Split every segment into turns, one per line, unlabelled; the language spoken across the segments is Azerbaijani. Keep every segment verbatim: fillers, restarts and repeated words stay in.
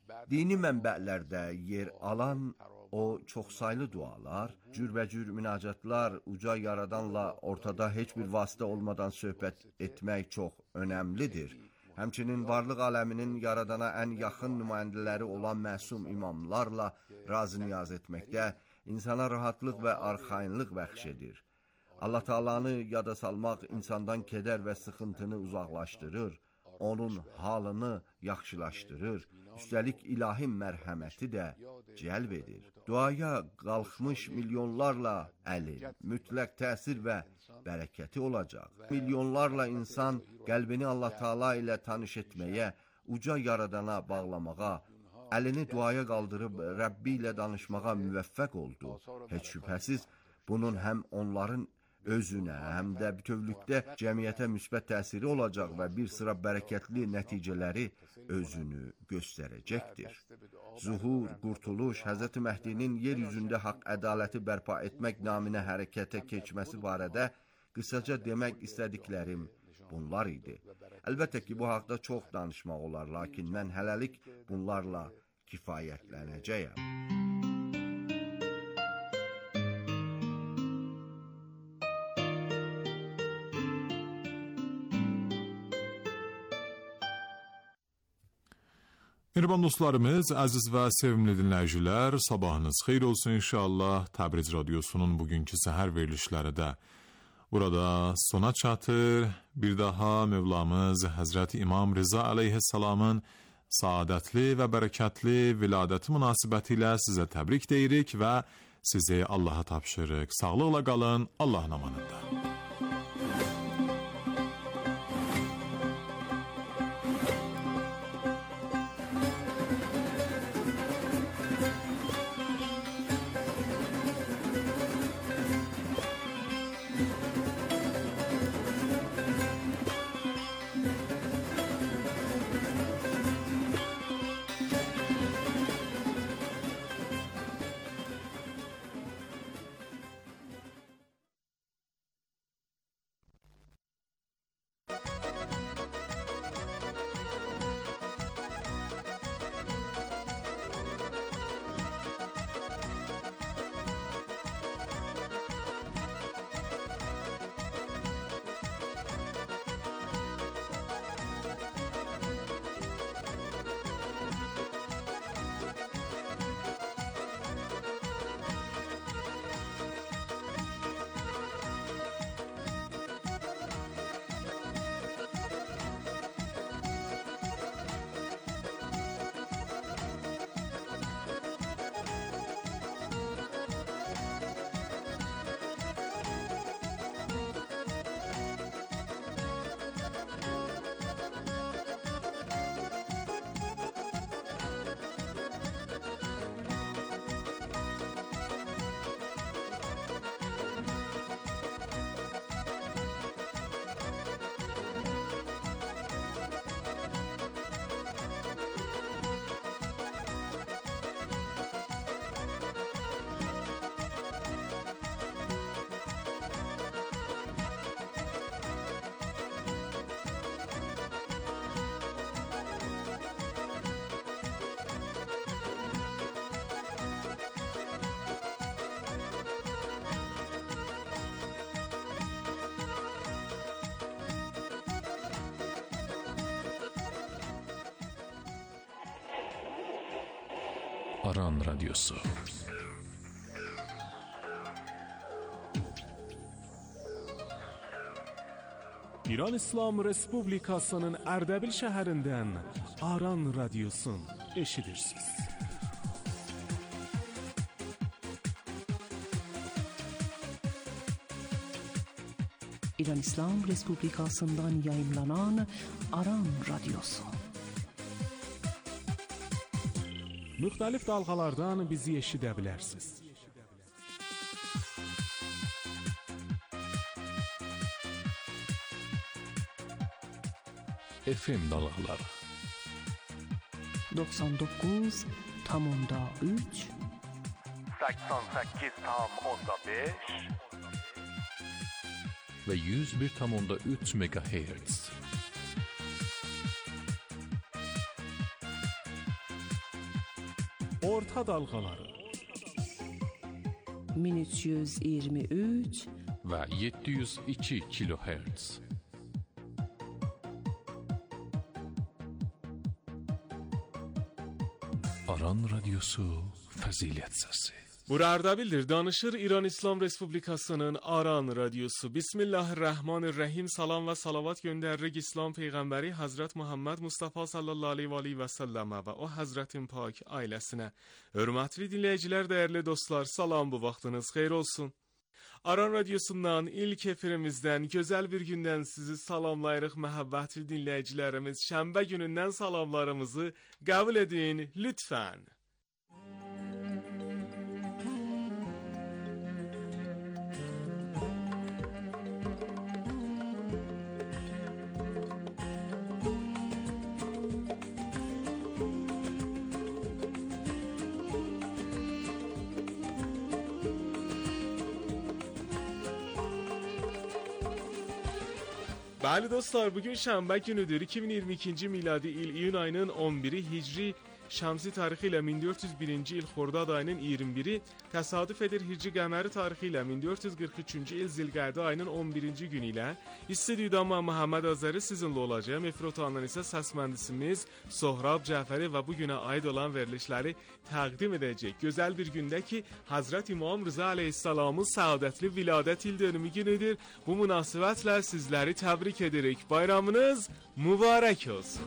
Dini mənbələrdə yer alan o çoxsaylı dualar, cürbəcür münacatlar, uca yaradanla ortada heç bir vasitə olmadan söhbət etmək çox önəmlidir. Həmçinin varlıq aləminin yaradana ən yaxın nümayəndələri olan məsum imamlarla razı niyaz etməkdə insana rahatlıq və arxayınlıq bəxş edir. Allah Taala'nı yada salmaq insandan kədər və sıxıntını uzaqlaşdırır, onun halını yaxşılaşdırır, üstəlik ilahi mərhəməti də cəlb edir. Duaya qalxmış milyonlarla əlin, mütləq təsir və bərəkəti olacaq. Milyonlarla insan qəlbini Allah Taala ilə tanış etməyə, uca yaradana bağlamağa, əlini duaya qaldırıb Rəbbi ilə danışmağa müvəffəq oldu. Heç şübhəsiz, bunun həm onların özünə, həm də bütövlükdə cəmiyyətə müsbət təsiri olacaq və bir sıra bərəkətli nəticələri özünü göstərəcəkdir. Zuhur, qurtuluş, Həzrəti Məhdinin yer üzündə haqq ədaləti bərpa etmək naminə hərəkətə keçməsi barədə qısaca demək istədiklərim bunlar idi. Əlbəttə ki, bu haqda çox danışmaq olar, lakin mən hələlik bunlarla kifayətlənəcəyəm.
Mehriban dostlarımız, əziz və sevimli dinləyicilər, sabahınız xeyir olsun inşallah. Təbriz Radyosu'nun bugünkü səhər verilişləri də burada sona çatır. Bir daha Mevlamız Həzrəti İmam Rıza əleyhissalamın saadətli və bərəkətli viladəti münasibəti ilə sizə təbrik deyirik və sizi Allaha tapşırıq. Sağlıqla qalın, Allahın amanında.
Aran Radyosu.
İran İslam Respublikasının Ərdəbil şəhərindən Aran Radyosun eşidirsiniz.
İran İslam Respublikasından yayınlanan Aran Radyosu.
Müxtəlif dalğalardan bizi eşidə bilərsiniz.
F M dalğaları
doksan doqquz nöqtə üç
səksən səkkiz nöqtə beş
və yüz bir nöqtə üç megahertz.
orta dalğaları
min üç yüz iyirmi üç
və yeddi yüz iki kilohertz. Aran Radyosu Fəzilət Səsi.
Burada bildir, danışır İran İslam Respublikasının Aran Radyosu. Bismillahirrahmanirrahim. Salam və salavat göndəririk İslam Peyğəmbəri Hazret Muhammed Mustafa sallallahu aleyhi və aleyhi və səlləmə və o Hazretin pak ailəsinə. Hörmətli dinləyicilər, dəyərli dostlar, salam, bu vaxtınız xeyir olsun. Aran Radyosu'ndan, ilk efirimizdən, gözəl bir gündən sizi salamlayırıq məhəbbətli dinləyicilərimiz. Şənbə günündən salamlarımızı qəbul edin, lütfən. Bəli dostlar, bugün şənbə günüdür. iki min iyirmi ikinci miladi il iyun ayının on biri, Hicri Şəmsi tarixi ilə min dörd yüz birinci il Xordad ayının iyirmi biri, təsadüf edir Hicri Qəməri tarixi ilə min dörd yüz qırx üçüncü il Zilqədə ayının on birinci günü ilə. İstudiyada Məhəmməd Azəri sizinlə olacağım. Efir otağından isə səs mühəndisimiz Sohrab Cəfəri və bugünə aid olan verilişləri təqdim edəcək. Gözəl bir gündə ki, Hazret İmam Rıza Aleyhisselamın səadətli viladət il dönümü günüdür. Bu münasibətlə sizləri təbrik edirik. Bayramınız mübarək olsun.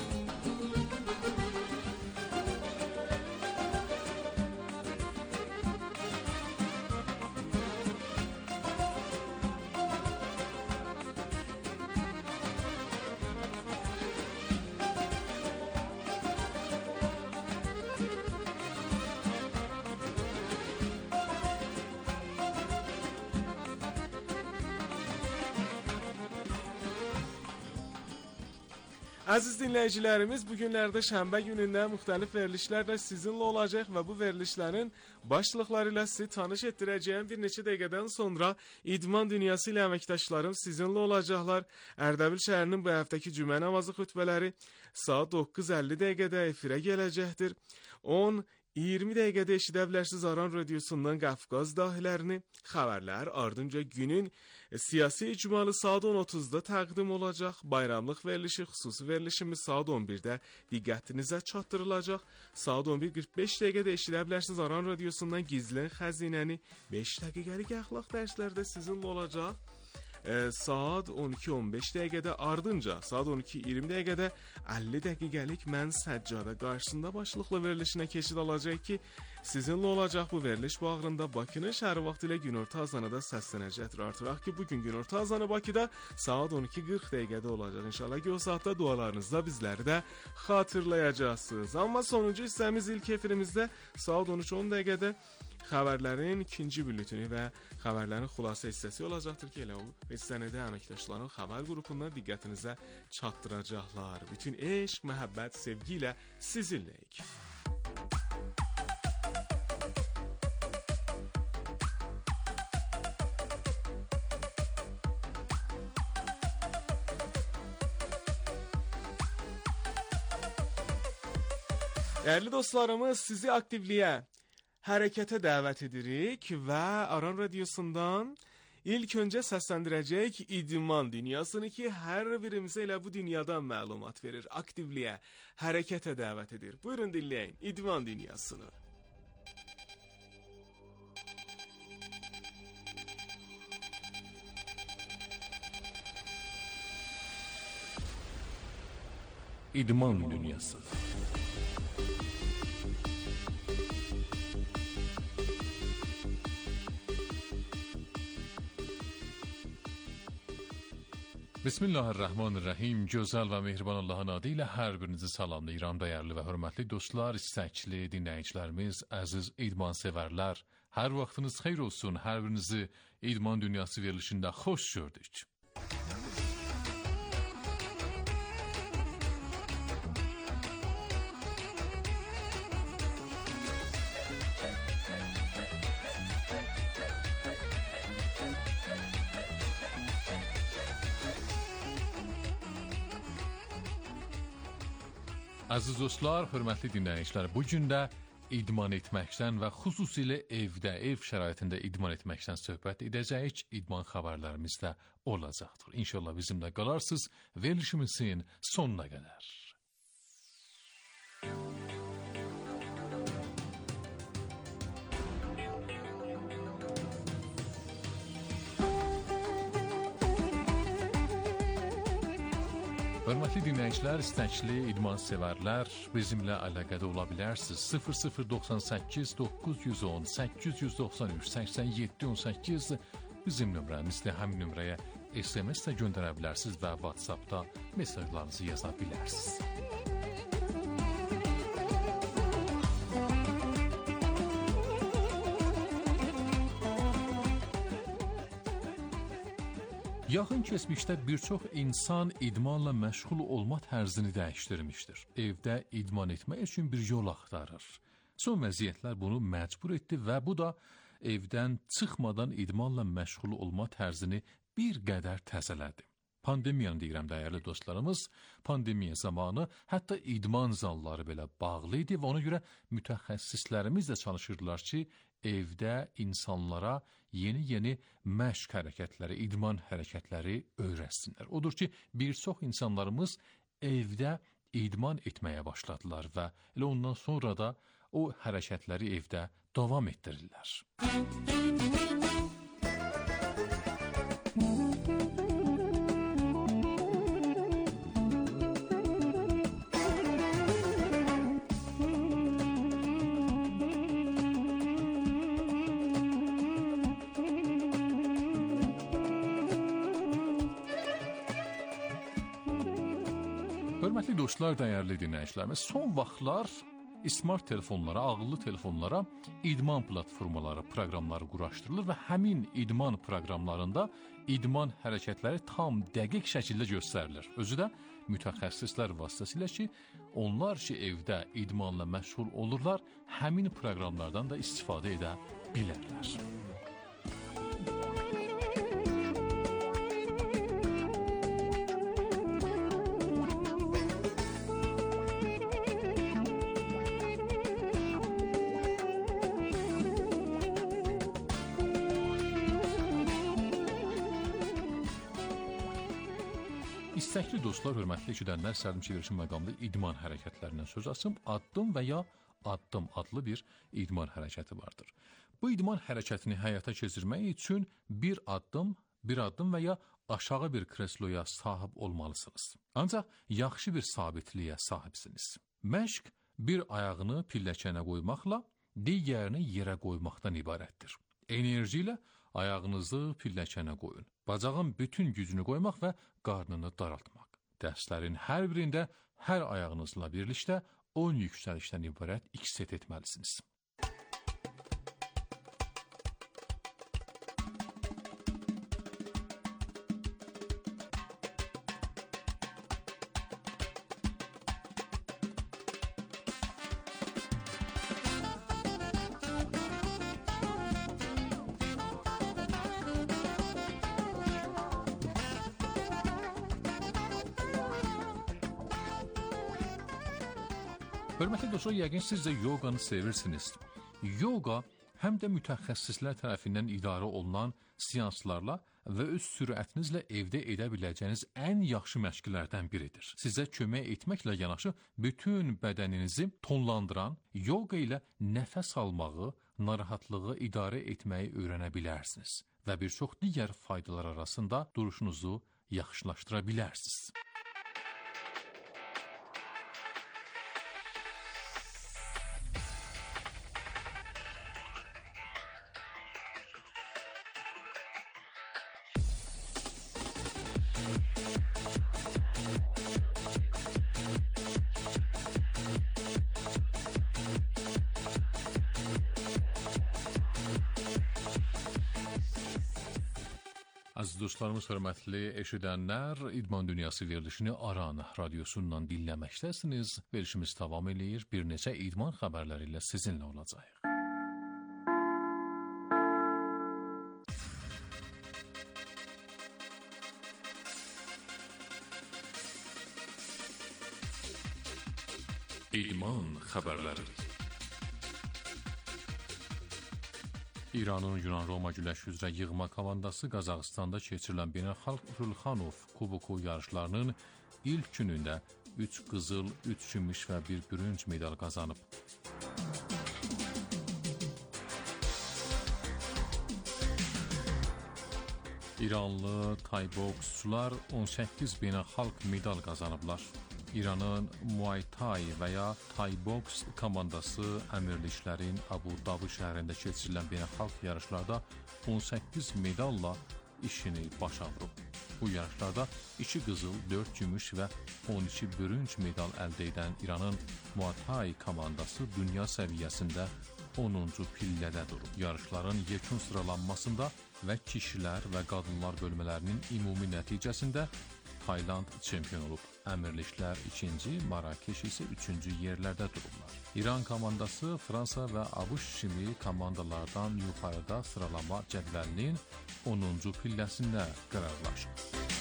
Əziz dinləyicilərimiz, bu günlərdə şənbə günündə müxtəlif verilişlərlə sizinlə olacaq və bu verilişlərin başlıqları ilə sizi tanış etdirəcəyim. Bir neçə dəqiqədən sonra İdman Dünyası ilə əməkdaşlarım sizinlə olacaqlar. Ərdəbil şəhərinin bu həftəki cümə namazı xütbələri saat doqquz əlli dəqiqədə efirə gələcəkdir. on iyirmi dəqiqədə eşidə bilərsiniz Aran Radyosu'ndan Qafqaz dahilərini, xəbərlər, ardınca günün siyasi icmalı saat on otuzda təqdim olacaq. Bayramlıq verilişi, xüsusi verilişimiz saat on birdə diqqətinizə çatdırılacaq. Saat on bir qırx beş dəqiqədə eşidə bilərsiniz Aran Radyosu'ndan Gizlən Xəzinəni. beş dəqiqəlik əxlaq dərslərdə sizinlə olacaq. E, saat on iki on beş dəqiqədə, ardınca saat on iki iyirmi dəqiqədə əlli dəqiqəlik Mən Səccadə qarşısında başlıqlı verilişinə keçid alacaq ki, sizinlə olacaq. Bu veriliş bağrında Bakının şəhər vaxtı ilə günorta azanıda səslənəcəkdir. Artıraq ki, bugün günorta azanı Bakıda saat on iki qırx dəqiqədə olacaq. İnşallah ki, o saatda dualarınızda bizləri də xatırlayacaqsınız. Amma sonuncu hissəmiz ilk efirimizdə saat on üç on dəqiqədə xəbərlərin ikinci bülletini və xəbərlərin xülasə hissəsi olacaqdır ki, elə o hissəni də əməkdaşların xəbər qrupundan diqqətinizə çatdıracaqlar. Bütün eşq, məhəbbət, sevgi ilə sizinləyik. Dəyərli dostlarımız, sizi aktivliyə, hərəkətə dəvət edirik və Aran Radyosu'ndan ilk öncə səsləndirəcək İdman Dünyasını ki, hər birimizə elə bu dünyadan məlumat verir. Aktivliyə, hərəkətə dəvət edir. Buyurun dinləyin İdman Dünyasını.
İdman Dünyası. Bismillahirrahmanirrahim. Gözəl və mehriban Allahın adı ilə hər birinizi salamlayıram, dəyərli və hörmətli dostlar, istəkli dinləyicilərimiz, əziz idman sevərlər. Hər vaxtınız xeyir olsun, hər birinizi İdman Dünyası verilişində xoş gördük. Əziz dostlar, hörmətli dinləyicilər, bu gün də idman etməkdən və xüsusilə evdə, ev şəraitində idman etməkdən söhbət edəcəyik. İdman xəbərlərimiz də olacaqdır. İnşallah bizimlə qalarsınız verilişimizin sonuna qədər. Hörmətli dinləyicilər, istəkli idman sevərlər, bizimlə əlaqədə ola bilərsiniz. sıfır sıfır doxsan səkkiz doqquz yüz on səkkiz yüz doxsan üç səksən yeddi on səkkiz bizim nömrəmizdə. Həmin nömrəyə S M S də göndərə bilərsiniz və WhatsAppda mesajlarınızı yaza bilərsiniz. Yaxın keçmişdə bir çox insan idmanla məşğul olma tərzini dəyişdirmişdir. Evdə idman etmək üçün bir yol axtarır. Son vəziyyətlər bunu məcbur etdi və bu da evdən çıxmadan idmanla məşğul olma tərzini bir qədər təzələdi. Pandemiyanı deyirəm dəyərli dostlarımız, pandemiya zamanı hətta idman zalları belə bağlı idi və ona görə mütəxəssislərimiz də çalışırdılar ki, evdə insanlara yeni-yeni məşq hərəkətləri, idman hərəkətləri öyrətsinlər. Odur ki, bir çox insanlarımız evdə idman etməyə başladılar və elə ondan sonra da o hərəkətləri evdə davam etdirirlər. Hörmətli dostlar, dəyərli dinləyicilərimiz, son vaxtlar smart telefonlara, ağıllı telefonlara idman platformaları, proqramları quraşdırılır və həmin idman proqramlarında idman hərəkətləri tam dəqiq şəkildə göstərilir. Özü də mütəxəssislər vasitəsilə ki, onlar ki, evdə idmanla məşğul olurlar, həmin proqramlardan da istifadə edə bilərlər. İstəkli dostlar, hörmətli eşidənlər, Səlim Çevirişin məqamlı idman hərəkətlərindən söz açım. Addım və ya addım adlı bir idman hərəkəti vardır. Bu idman hərəkətini həyata keçirmək üçün bir addım, bir addım və ya aşağı bir kresloya sahib olmalısınız. Ancaq yaxşı bir sabitliyə sahibsiniz. Məşq bir ayağını pilləkənə qoymaqla digərini yerə qoymaqdan ibarətdir. Enerji ilə ayağınızı pilləkənə qoyun. Bacağın bütün gücünü qoymaq və qarnını daraltmaq. Dərslərin hər birində hər ayağınızla birlikdə on yüksəlişdən ibarət iki set etməlisiniz. Hörmətli dostlar, yəqin siz də yoganı sevirsiniz. Yoga həm də mütəxəssislər tərəfindən idarə olunan seanslarla və öz sürətinizlə evdə edə biləcəyiniz ən yaxşı məşqlərdən biridir. Sizə kömək etməklə yanaşı bütün bədəninizi tonlandıran yoga ilə nəfəs almağı, narahatlığı idarə etməyi öyrənə bilərsiniz və bir çox digər faydalar arasında duruşunuzu yaxşılaşdıra bilərsiniz. Aziz dostlarımız, hörmətli eşidənlər, İdman Dünyası verilişini Aran radiosundan dinləməkdəsiniz. Verilişimiz davam edir. Bir neçə idman xəbərləri ilə sizinlə olacaq. İdman xəbərləri. İranın Yunan-Roma güləşi üzrə yığma komandası Qazaxıstanda keçirilən Beynəlxalq Ürülxanov Kuboku yarışlarının ilk günündə üç qızıl, üç gümüş və bir bürünc medal qazanıb. İranlı tayboksçular on səkkiz beynəlxalq medal qazanıblar. İranın Muay Thai və ya Thai Box komandası əmirliklərin Abu Dhabi şəhərində keçirilən beynəlxalq yarışlarda on səkkiz medalla işini başa vurub. Bu yarışlarda iki qızıl, dörd gümüş və on iki bürünc medal əldə edən İranın Muay Thai komandası dünya səviyyəsində onuncu pillədə durub. Yarışların yekun sıralanmasında və kişilər və qadınlar bölmələrinin ümumi nəticəsində Tayland çempion olub. Əmirliklər ikinci, Marakeş isə üçüncü yerlərdə dururlar. İran komandası Fransa və ABŞ kimi komandalardan yuxarıda sıralama cədvəlinin onuncu pilləsində qərarlaşıb.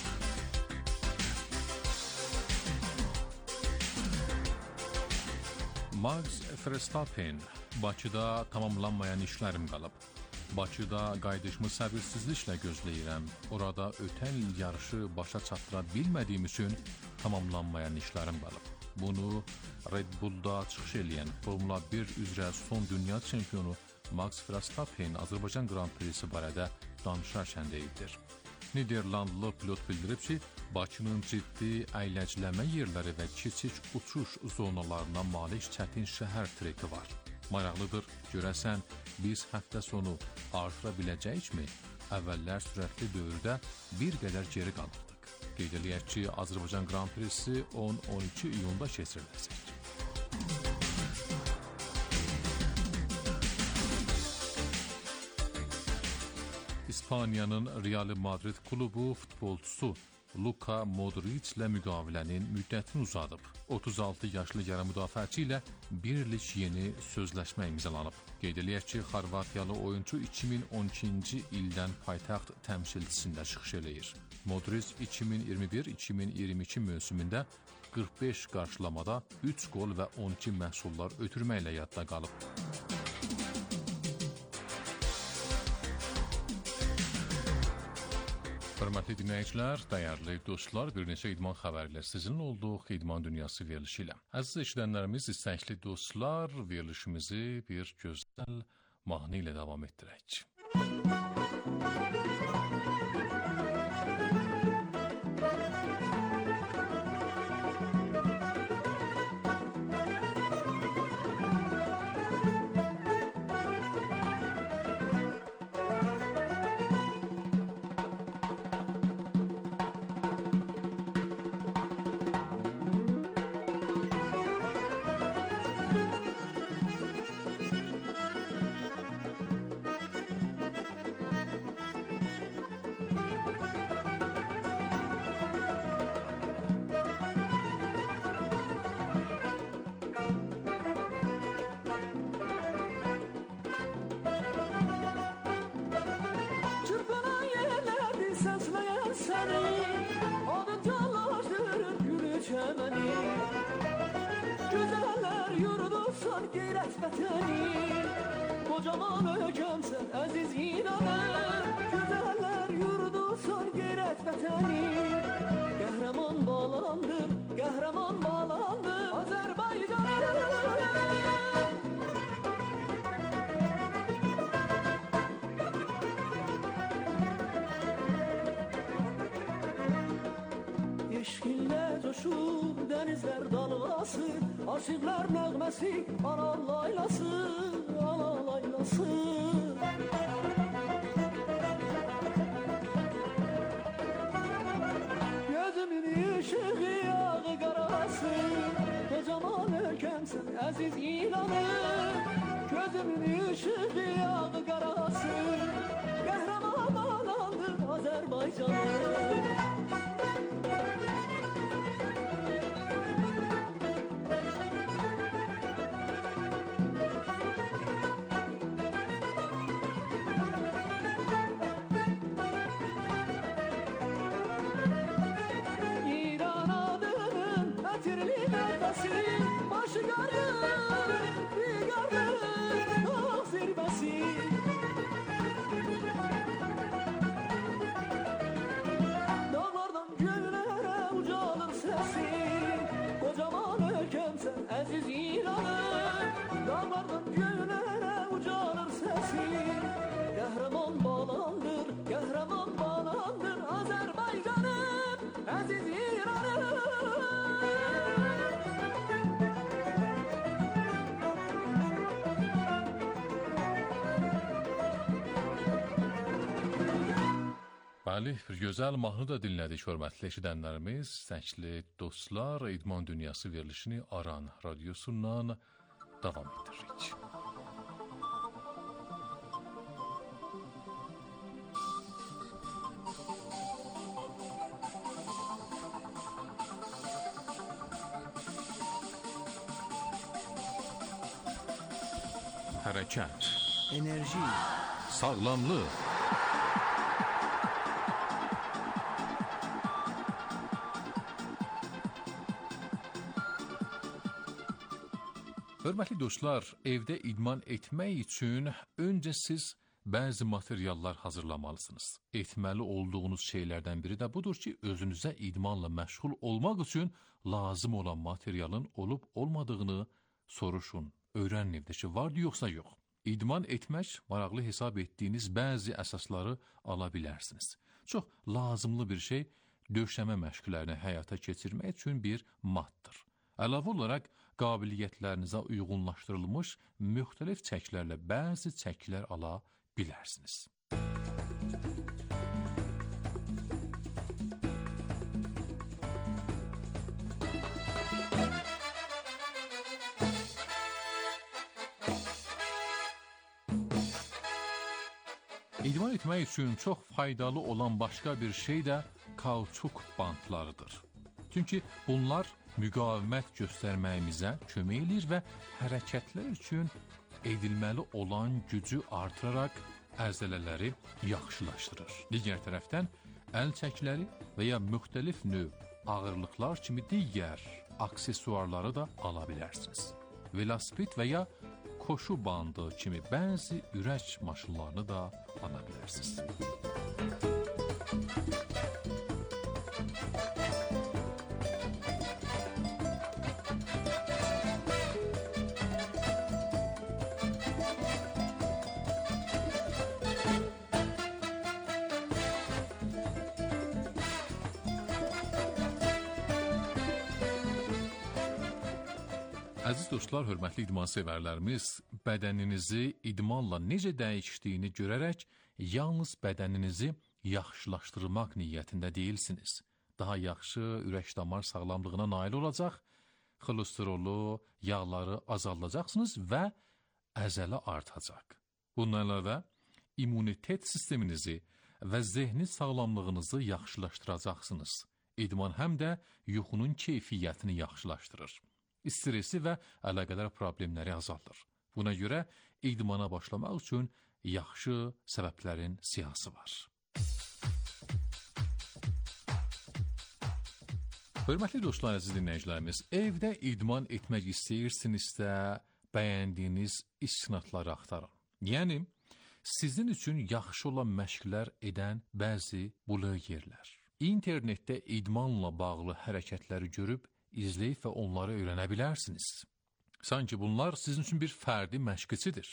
Max Verstappen, Bakıda tamamlanmayan işlərim qalıb. Bakıda qayıdışımı səbirsizliklə gözləyirəm. Orada ötən il yarışı başa çatdıra bilmədiyim üçün tamamlanmayan işlərim qalıb. Bunu Red Bull'da çıxış eləyən Formula bir üzrə son dünya çempionu Max Verstappen Azərbaycan Grand Prix'si barədə danışarkən deyibdir. Niderlandlı pilot bildirib ki, Bakının ciddi əyləcləmə yerləri və kiçik uçuş zonalarına malik çətin şəhər treki var. Maraqlıdır, görəsən biz həftə sonu artıra biləcəyikmi? Əvvəllər sürətli dövrdə bir qədər geri qalırdıq. Qeyd eləyək ki, Azərbaycan Grand Prix'si on on iki iyunda keçiriləcək. İspaniyanın Real Madrid klubu futbolçusu Luka Modric ilə müqavilənin müddətini uzadıb. otuz altı yaşlı yarı müdafiəçi ilə bir illik yeni sözləşmə imzalanıb. Qeyd eləyək ki, Xorvatiyalı oyunçu iki min on ikinci ildən paytaxt təmsilçisində çıxış eləyir. Modric iki min iyirmi bir iki min iyirmi iki mövsümündə qırx beş qarşılamada üç qol və on iki məhsullar ötürməklə yadda qalıb. Hörmətli dinləyicilər, dəyərli dostlar, bir neçə idman xəbəri ilə sizinlə olduq İdman Dünyası verilişi ilə. Əziz eşidənlərimiz, istəkli dostlar, verilişimizi bir gözəl mahnı ilə davam etdirək.
Güzeller yurdusan geyret vətəni, kocaman ölkəmsən əziz İranım. Güzeller yurdusan geyret vətəni, qəhrəman balandır, qəhrəman balandır Azərbaycanım. Eşqinlə coşub dənizlər dalğası, aşıqlar nəğməsi, ana laylası, ana laylası. Gözümün işığı yağı qarası, kocaman ölkəmsən əziz İranım. Gözümün işığı yağı qarası, qəhrəman balandır Azərbaycanım. Başı qarın, bir qarın, ağ zirbəsi.
Bəli, bir gözəl mahnı da dinlədik, hörmətli eşidənlərimiz. Sənkli dostlar, İdman Dünyası verilişini Aran radiosundan davam etdiririk. Hərəkət,
enerji,
sağlamlıq, hörmətli dostlar, evdə idman etmək üçün öncə siz bəzi materiallar hazırlamalısınız. Etməli olduğunuz şeylərdən biri də budur ki, özünüzə idmanla məşğul olmaq üçün lazım olan materialın olub olmadığını soruşun. Öyrənin evdə ki, vardı yoxsa yox. İdman etmək, maraqlı hesab etdiyiniz bəzi əsasları ala bilərsiniz. Çox lazımlı bir şey döşəmə məşqlərini həyata keçirmək üçün bir matdır. Əlavə olaraq, qabiliyyətlərinizə uyğunlaşdırılmış müxtəlif çəklərlə bəzi çəklər ala bilərsiniz. İdman etmək üçün çox faydalı olan başqa bir şey də kauçuk bantlarıdır. Çünki bunlar müqavimət göstərməyimizə kömək edir və hərəkətlər üçün edilməli olan gücü artıraraq əzələləri yaxşılaşdırır. Digər tərəfdən, əl çəkləri və ya müxtəlif növ ağırlıqlar kimi digər aksesuarları da ala bilərsiniz. Velosiped və ya koşu bandı kimi bəzi ürək maşınlarını da ala bilərsiniz. Əziz dostlar, hörmətli idman sevərlərimiz, bədəninizi idmanla necə dəyişdiyini görərək, yalnız bədəninizi yaxşılaşdırmaq niyyətində deyilsiniz. Daha yaxşı ürək-damar sağlamlığına nail olacaq, xolesterolu, yağları azaldacaqsınız və əzələ artacaq. Bundan əlavə, immunitet sisteminizi və zehni sağlamlığınızı yaxşılaşdıracaqsınız. İdman həm də yuxunun keyfiyyətini yaxşılaşdırır. Stresi və əlaqədar problemləri azaldır. Buna görə idmana başlamaq üçün yaxşı səbəblərin siyahısı var. Hörmətli dostlar, əziz dinləyicilərimiz, evdə idman etmək istəyirsinizsə, bəyəndiyiniz istinadları axtarın. Yəni, sizin üçün yaxşı olan məşqlər edən bəzi bulaq yerlər. İnternetdə idmanla bağlı hərəkətləri görüb, izləyib və onları öyrənə bilərsiniz. Sanki bunlar sizin üçün bir fərdi məşqçidir.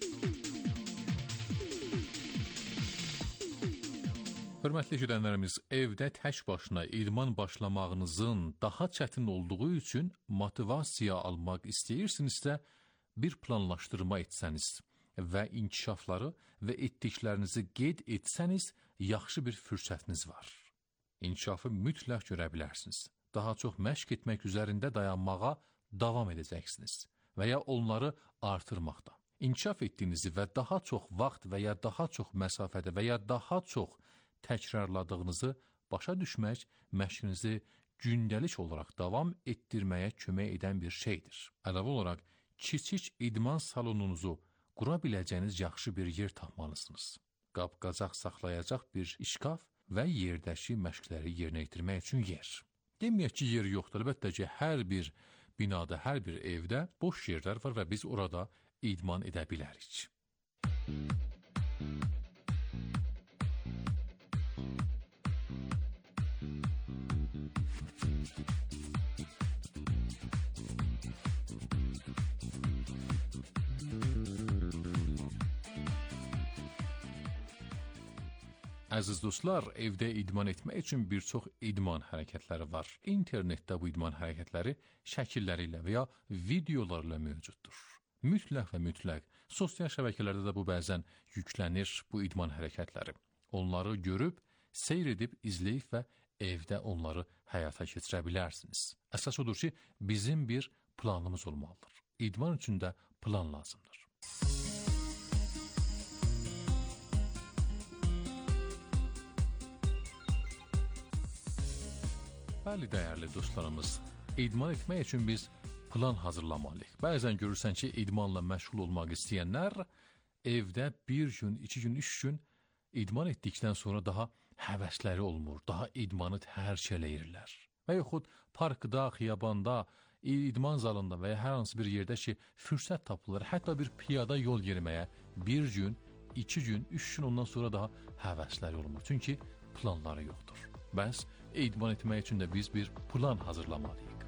Hörmətli eşidənlərimiz, evdə tək başına idman başlamağınızın daha çətin olduğu üçün motivasiya almaq istəyirsinizsə, bir planlaşdırma etsəniz və inkişafları və etdiklərinizi qeyd etsəniz, yaxşı bir fürsətiniz var. İnkişafı mütləq görə bilərsiniz. Daha çox məşq etmək üzərində dayanmağa davam edəcəksiniz və ya onları artırmaqda. İnkişaf etdiyinizi və daha çox vaxt və ya daha çox məsafədə və ya daha çox təkrarladığınızı başa düşmək məşqinizi gündəlik olaraq davam etdirməyə kömək edən bir şeydir. Əlavə olaraq, kiçik idman salonunuzu qura biləcəyiniz yaxşı bir yer tapmalısınız. Qab-qacaq saxlayacaq bir işkaf və yerdəki məşqləri yerinə yetirmək üçün yer. Deməyək ki, yer yoxdur. Əlbəttə ki, hər bir binada, hər bir evdə boş yerlər var və biz orada idman edə bilərik. Əziz dostlar, evdə idman etmək üçün bir çox idman hərəkətləri var. İnternetdə bu idman hərəkətləri şəkilləri ilə və ya videolarla mövcuddur. Mütləq və mütləq sosial şəbəkələrdə də bu bəzən yüklənir, bu idman hərəkətləri. Onları görüb seyr edib, izləyib və evdə onları həyata keçirə bilərsiniz. Əsas odur ki, bizim bir planımız olmalıdır. İdman üçün də plan lazımdır. Bəli, dəyərli dostlarımız, idman etmək üçün biz plan hazırlamalıyıq. Bəzən görürsən ki, idmanla məşğul olmaq istəyənlər evdə bir gün, iki gün, üç gün idman etdikdən sonra daha həvəsləri olmur, daha idmanı tərk eləyirlər. Və yaxud parkda, xiyabanda, idman zalında və ya hər hansı bir yerdə ki, fürsət tapılır, hətta bir piyada yol yeriməyə bir gün, iki gün, üç gün ondan sonra daha həvəsləri olmur. Çünki planları yoxdur. Bəs idman etmək üçün də biz bir plan hazırlamalıyıq.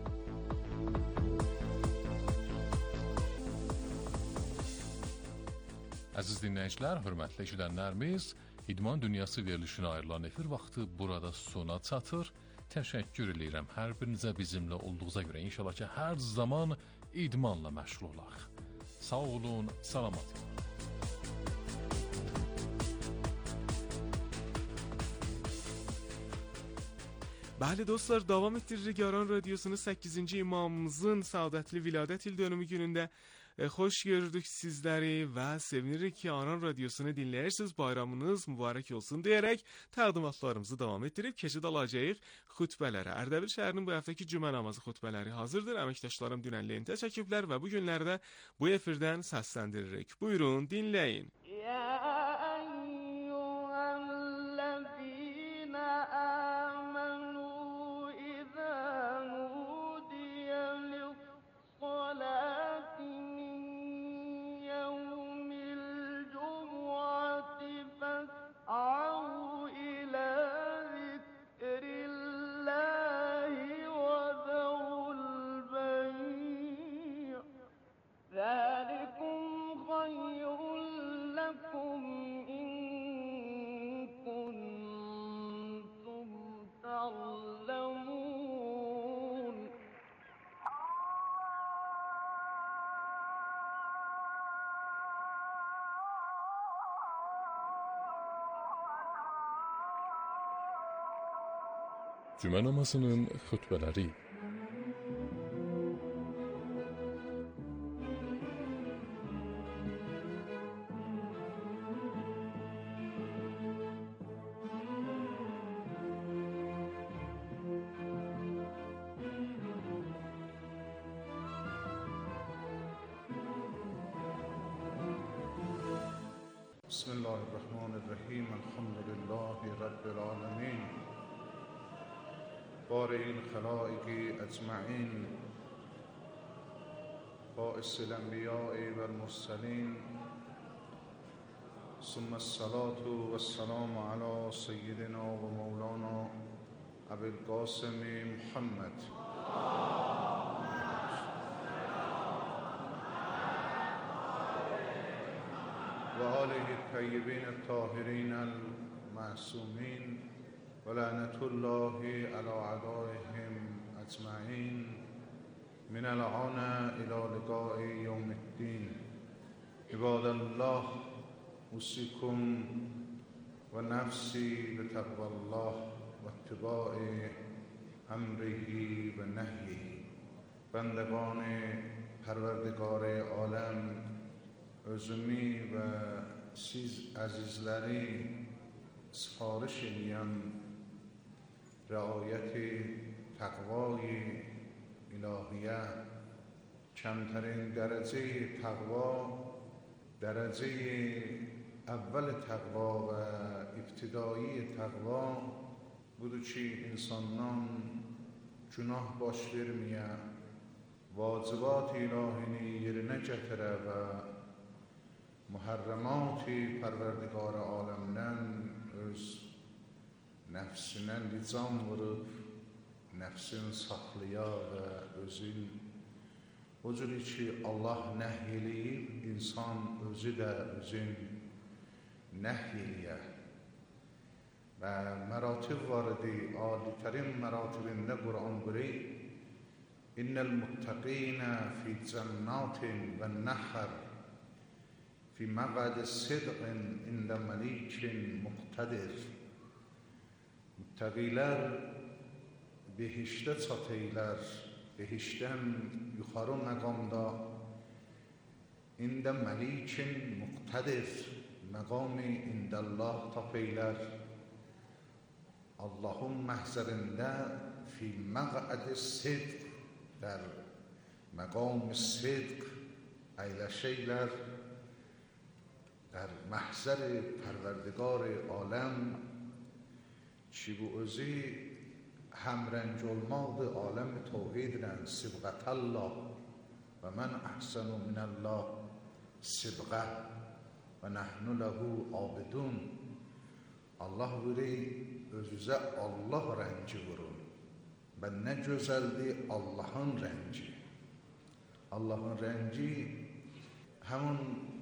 Əziz dinləyicilər, hörmətli eşidənlərimiz, İdman Dünyası verilişinə ayrılan efir vaxtı burada sona çatır. Təşəkkür edirəm hər birinizə bizimlə olduğuza görə. İnşallah ki, hər zaman idmanla məşğul olaq. Sağ olun, salamat olun.
Bəli dostlar, davam etdiririk Aran Radyosu'nun səkkizinci imamımızın Saadətli Viladət il dönümü günündə e, xoş gördük sizləri və sevinirik ki, Aran Radyosu'nu dinləyirsiniz. Bayramınız mübarək olsun deyərək təqdimatlarımızı davam etdirib keçid alacağıq xutbələrə. Ərdəbil şəhərinin bu həftəki cümə namazı xutbələri hazırdır. Əməkdaşlarım dünənliyində çəkiblər və bu günlərdə bu efirdən səsləndiririk. Buyurun, dinləyin.
Cümə namazının xutbələri.
Bismillahirrahmanirrahim. Elhamdülillahi Rabbil alemin. بارئ الخلائق أجمعين بائس الأنبياء والمرسلين ثم الصلاة والسلام على سيدنا ومولانا أبي القاسم محمد وآله الطيبين الطاهرين المعصومين ولعنة الله على أعدائهم أجمعين من الآن إلى لقاء يوم الدين. عباد الله، أوصيكم ونفسي بتقوى الله واتباع أمره ونهيه. بندگان پروردگار عالم، özümü və siz əzizləri سفارش میان رعایت تقوای الهیه. کمترین درجه تقوا درجه اول تقوا و ابتدایی تقوا budur ki, insandan günah baş verməyə, vacibat ilahini yerinə gətirə və muharramat-i Pərverdigar aləmdən öz nəfsinə licam vurub, nəfsin saxlaya və özün o cür ki, Allah nəhy eləyib, insan özü də özün nəhy eləyə. Və məratib var idi, alitərin məratibində Quran buyurur: İnnel muttaqina fi cennatin və nəhər fi məqəd sidqin ində məlikin muqtadir. Müttəqilər behişdə çatıylar, behişdən yuxarı məqamda İndə məlikin muqtədir məqami indəllah tapıylar. Allahın məhzərində fi məqəd-i sidq در مقام صدق ایلشیلر در محضر پروردگار عالم چی بو ازی همرنج الماض عالم توحیدن سبقت الله و من احسن من الله سبقه و نحن له عابدون. Allah buyuruyor, özünüze Allah renci vurun. Ben ne güzeldi Allah'ın renci. Allah'ın renci hemen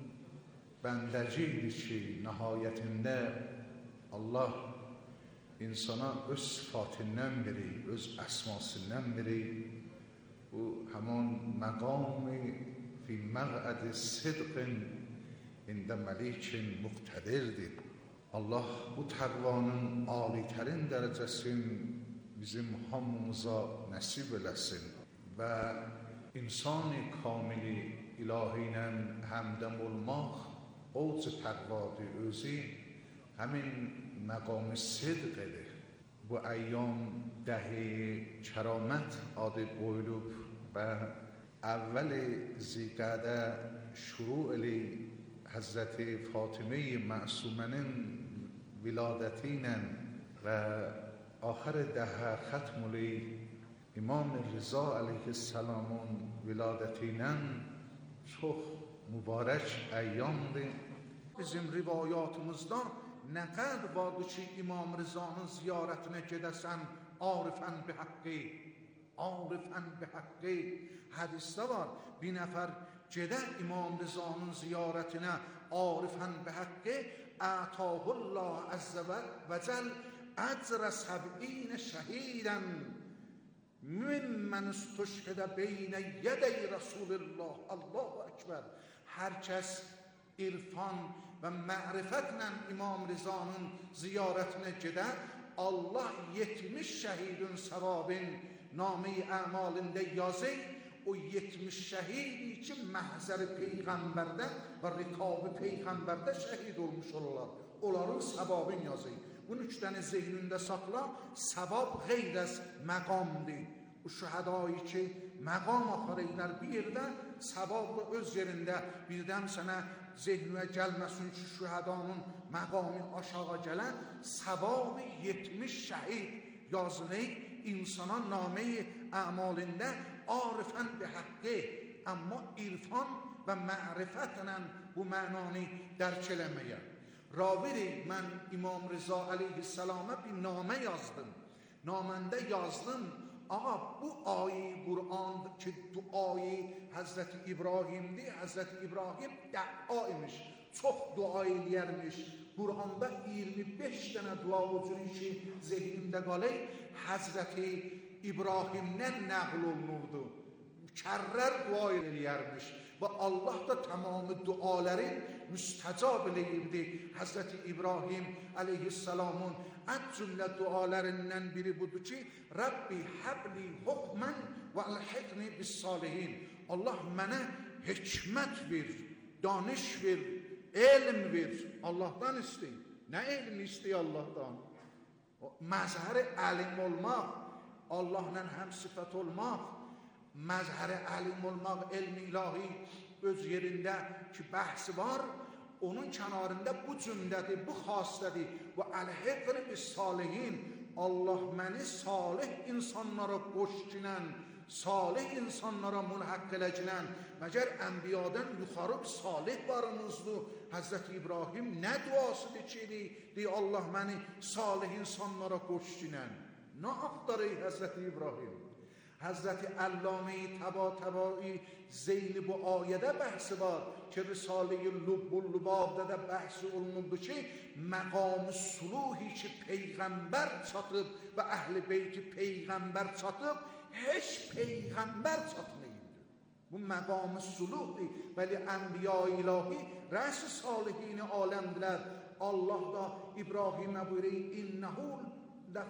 bendeciydi ki nihayetinde Allah insana öz sıfatından biri, öz esmasından biri bu hemen mekami fi maq'ad sidqin inde melikin muqtedirdir. Allah bu təqvanın alitərin dərəcəsini bizim hamımıza nəsib eləsin və insani kamili ilahi ilə həmdəm olmaq olca təqvadır özü həmin məqam-ı sidq edir. Bu əyyam dəhi kəramət adı qoyulub və əvvəli ziqədə şuru eli Hazreti Fatime-i Ma'sume'nin viladetiyle ve ahir daha hatmuli İmam Rıza aleyhisselamın viladetiyle çok mübarek eyyamdı. Bizim rivayatımızda ne kadar vardı ki İmam Rıza'nın ziyaretine gidersen arifen bi hakkı, arifen bi hakkı hadiste var. Bir nefer Ceder İmam Rıza'nın ziyaretine arifen bi hakkı atahullah azze ve cel ecre seb'ine şehiden mimmen istuşhede beyne yedey Resulullah. Allahu Ekber. Herkes irfan ve ma'rifetle İmam Rıza'nın ziyaretine gider. Allah yetmiş şehidin sevabın nami amalinde yazır. O yetmiş şehidi ki mahzər-i Peyğəmbərdə və rikab-ı Peyğəmbərdə şəhid olmuş olurlar. Onların səbabını yazır. Bunu üç dənə zehnində saxla. Səbab qeyr-əz məqamdır. O şəhədayı ki məqam axarıylar bir yerdə, səbab da öz yerində birdən sənə zehnüyə gəlməsin ki şəhədanın məqamı aşağı gələn səbabı yetmiş şəhid yazılır. İnsana name-i əmalində arifen bi haqqı amma irfan ve ma'rifetlə bu mənanı dərk eləməyə. Raviri mən İmam Rıza aleyhisselama bir namə yazdım. Naməndə yazdım. Ağa bu ayi Kur'an ki duayı Hazreti İbrahim'di. Hazreti İbrahim dua imiş. Çox dua eləyərmiş. Kur'an'da iyirmi beş tane dua ucunu ki zihnimdə qalır. Hazreti İbrahim'den nəql olunurdu. Mükərrər dua eləyərmiş. Və Allah da tamamı duaları müstəcab eləyirdi. Hazreti İbrahim aleyhisselamın ən cümlə dualarından biri budur ki Rabbi habli hukmen və alhiqni bis salihin. Allah mənə hikmət ver, danış ver, elm ver. Allah'tan istey. Nə elm istey Allah'tan? Məzhər-i alim olmaq, Allah'la həm sifət olmaq, məzhər-i alim olmaq, elm-i ilahi öz yerində ki bəhsi var, onun kənarında bu cümlədir, bu xaslədir. Və əlhiqni bis salihin, Allah məni salih insanlara qoşqinən, salih insanlara mülhəq eləcilən, məgər ənbiyadan yuxarı salih varımızdır. Hazreti İbrahim nə duasıdır ki, deyir Allah məni salih insanlara qoşqinən. Nə axtarır Hazreti İbrahim? Hazreti Allame-i Təba-Təbai Zeyli bu ayədə bəhsi var ki Risale-i Lubbul-Lubab'da da bəhsi olunubdur ki məqam-ı suluhi ki Peyğəmbər çatıb və əhl-i beyti Peyğəmbər çatıb heç Peyğəmbər çatmayıbdır. Bu məqam-ı suluhdir. Bəli ənbiya-i ilahi rəs-i salihini aləmdilər. Allah da İbrahimə buyuruyor İnnəhul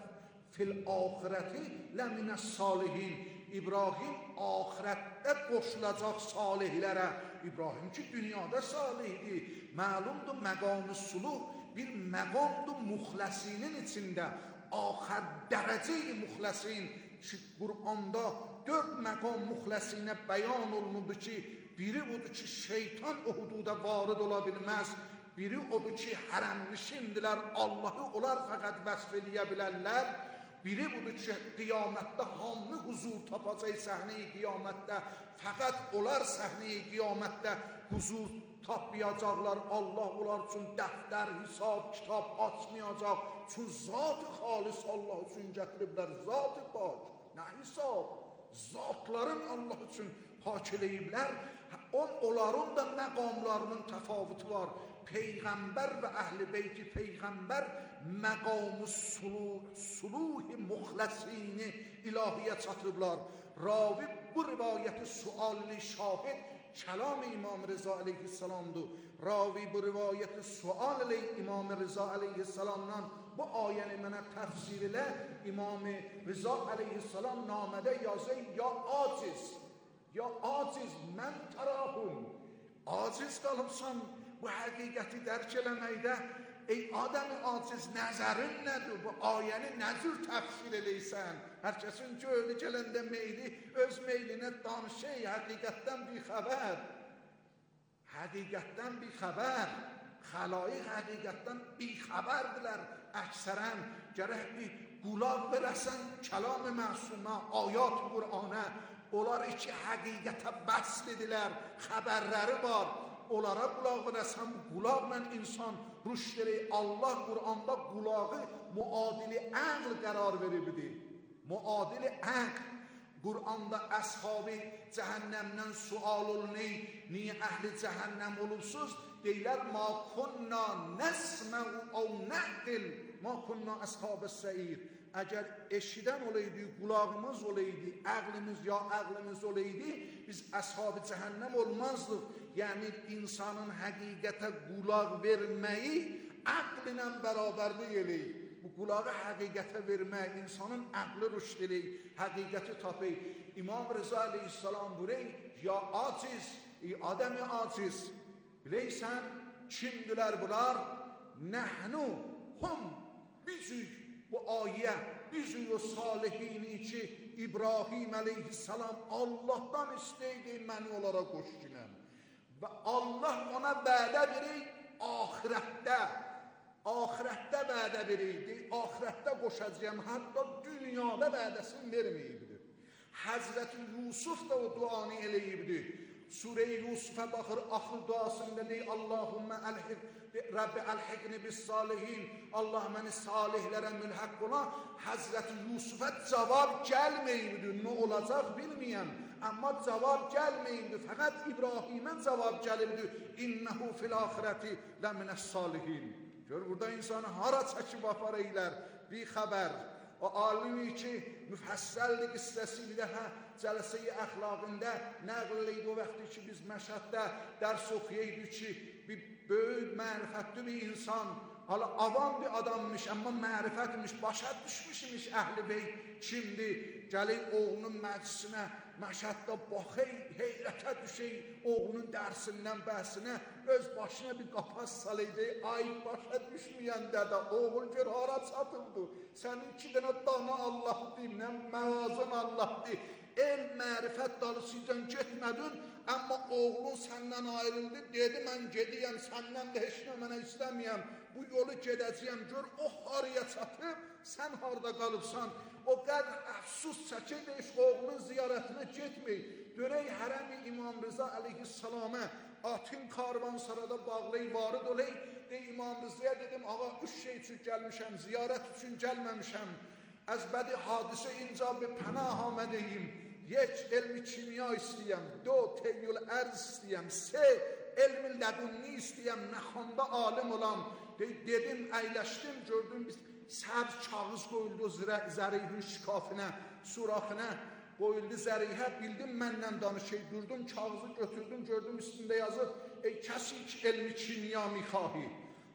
fil ahireti ləminəs salihin. İbrahim ahirətdə qoşulacaq salihlərə. İbrahim ki, dünyada salihdir. Məlumdur, məqam-ı suluh bir məqamdır muxləsinin içində. Axir dərəcə-i muxləsin ki, Qur'anda dörd məqam muxləsinə bəyan olunurdu ki, biri odur ki, şeytan o hududa varid ola bilməz. Biri odur ki, hərəmnişindilər, Allahı onlar fəqət vəsf eləyə bilərlər. Biri budur ki, qiyamətdə hamı huzur tapacaq səhnə-i qiyamətdə. Fəqət onlar səhnə-i qiyamətdə huzur tapmayacaqlar. Allah onlar üçün dəftər, hesab, kitab açmayacaq. Çünki zat-ı xalis Allah üçün gətiriblər. Zat-ı pak, nə hesab? Zatların Allah üçün pak eləyiblər. On, onların da məqamlarının təfavutu var. Peyğəmbər və əhl-i beyti Peyğəmbər məqam-ı suluh, suluh-i muxləsini ilahiyyə çatırlar. Ravi bu rivayəti sual-i şahid kəlam İmam Rıza aleyhisselamdır. Ravi bu rivayəti sual-i İmam Rıza aleyhisselamdan bu ayəni mənə təfsir ilə İmam Rıza aleyhisselam namədə yazır, ya aciz, ya aciz, mən tərahum, aciz qalıbsan bu həqiqəti dərk eləməkdə. Ey adəm-i aciz, nəzərin nədir? Bu ayəni nə cür təfsir eləysən? Hər kəsin gölü gələndə meyli, öz meylinə danışır, həqiqətdən bir xəbər. Həqiqətdən bir xəbər. Xəlaiq həqiqətdən bir xəbərdilər. Əksərən gərək bir qulaq verəsən kəlam-ı məsumə, ayat Qur'ana. Onlar iki həqiqətə bəsl edilər, xəbərləri var. Onlara qulaq verəsən, qulaqla insan rüşdəri. Allah Qur'anda qulağı muadili əql qərar veribdi. Muadili əql. Qur'anda əshab-ı cəhənnəmdən sual olunur. Niyə əhli cəhənnəm olubsuz? Deyilər, ma kunna nəsməu əv nəqil, ma kunna əshab-ı səir. Əgər eşidən olaydı, qulağımız olaydı, əqlimiz ya əqlimiz olaydı, biz əshab-ı cəhənnəm olmazdıq. Yəni, insanın həqiqətə qulaq verməyi əqlinə bərabərlik eləyir. Bu qulağı həqiqətə vermək, insanın əqli rüşd eləyir, həqiqəti tapır. İmam Rıza aleyhisselam burey, ya aciz, ey adəm-i aciz, biləysən, kimdilər bunlar? Nəhnu, hum, bizük. Bu ayə, bizük o salihini ki, İbrahim aleyhisselam Allah'tan istəydi, məni onlara qoşqinəm. Və Allah ona vədə verir ahirətdə. Ahirətdə vədə verirdi, ahirətdə qoşacağım, hətta dünyada vədəsini verməyibdir. Həzrəti Yusuf da o duanı eləyibdi. Surə-i Yusuf'a baxır, axır duasında deyir, Allahümmə əlhiq, Rəbbi əlhiqni bis salihin, Allah məni salihlərə mülhəq ola. Həzrəti Yusuf'a cavab gəlməyibdir, nə olacaq bilməyəm. Amma cavab gəlməyibdir, fəqət İbrahimə cavab gəlibdir. İnnəhu fil axirəti ləminəs salihin. Gör, burada insanı hara çəkib aparırlar, bir xəbər. O alimi ki, müfəssəlli qissəsi daha cələsə-i əxlaqında nəql edib o vaxtı ki, biz Məşhəddə dərs oxuyaydı ki, bir böyük mərifətli bir insan, hala avam bir adammış, amma mərifətmiş, başa düşmüşmüş əhl-i beyt kimdir? Gəlir oğlunun məclisinə, Məşhəddə baxır, heyrətə düşür, oğlunun dərsindən, bəhsinə, öz başına bir qapas salıydı, ay başa düşməyən dədə, oğul gör hara çatıldı, sənin iki dənə dana Allah deyim, nə məvazın Allah deyim, el mərifət dalısıyla getmədin, amma oğlun səndən ayrıldı, dedi mən gediyəm, səndən də heç nə mənə istəməyəm, bu yolu gedəcəyəm, gör o haraya çatıb, sən harada qalıbsan, o qədr əfsus çəkir, deyiş oğlunun ziyarətinə getməyib, görək hərəm-i İmam Rıza aleyhisselamə, atın karvansarada bağlayıb, varid olayıb, dey İmam Rıza'ya dedim, ağa üç şey üçün gəlmişəm, ziyarət üçün gəlməmişəm, əz bədi hadisə incab pənah amədəyim, یک علم kimya istəyəm, دو teyyül ərz istəyəm, سه علم لدنی istəyəm, nəxanda alim olam. Dedim, əyləşdim, gördüm, sər kağız qoyuldu zərihin şikafinə, suraxinə qoyuldu zərihə, bildim məndən danışır, durdum, kağızı götürdüm, gördüm üstündə yazır, ey kəsi ki elmi kimya mixahi.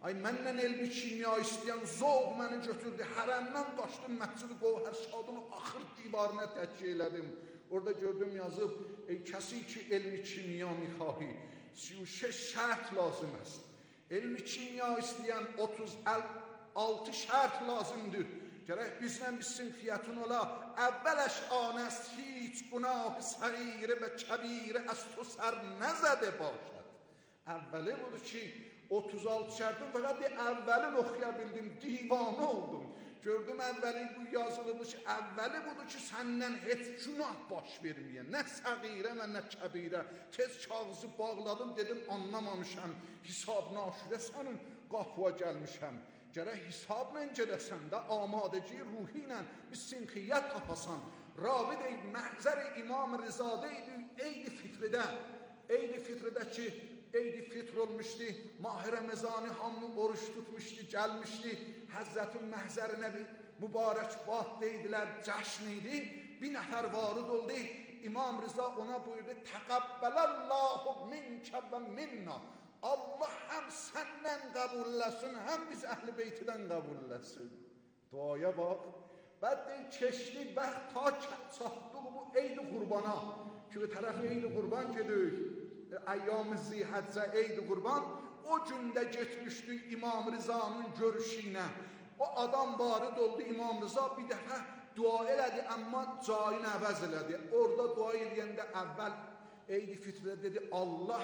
Ay məndən elmi kimya istəyən zovq məni götürdü. Hərəmdən qaçdım, Məscid-i Gövhər Şadın axır divarına təkyə elədim. Orada gördüm yazıb, ey kəsi ki elmi kimya mixahi, سی و شش şərt lazım است. Elmi kimya istəyən otuz altı şərt lazımdır. Gərək bizdən bir sinfiyyətun ola. Əvvələş anəst hiç günah səğirə və kəbirə əz tu sər nəzədə başad. Əvvəli budur ki, otuz altı şərtin fəqət bir əvvəlin oxuya bildim, divanı oldum. Gördüm əvvəli bu yazılıdır ki, əvvəli budur ki, səndən heç günah baş verməyən, nə səğirə və nə kəbirə. Tez kağızı bağladım, dedim, anlamamışam, hisab naşürə sənin qapıya gəlmişəm. Gərək hisabla gedəsən də, amadəci ruhi ilə bir sinxiyyət tapasan. Ravid ey məhzər İmam Rızadə idi, eydi fitridə, eydi fitridə ki, eydi fitr olmuşdu, Mah-ı Ramazanı hamı oruç tutmuşdu, gəlmişdi, Həzrətin məhzərinə bir mübarək vaxt deydilər, cəşn idi, bir nəfər varud oldu, İmam Rıza ona buyurdu, təqəbbəlallahu minkə və minna. Allah həm səndən qəbulləsin, həm biz əhl-i beytidən qəbulləsin. Duaya bax, bədə keçdi bəxt ta çatdıq bu Eyd-i Qurbana. Ki, tərəf Eyd-i Qurban gedik, Əyyam-ı Zihəccə Eyd-i Qurban, o gündə getmişdik İmam Rıza'nın görüşünə. O adam varid oldu, İmam Rıza bir dəfə dua elədi, amma cayını əvəz elədi. Orada dua eləyəndə əvvəl Eyd-i Fitrə dedi, Allah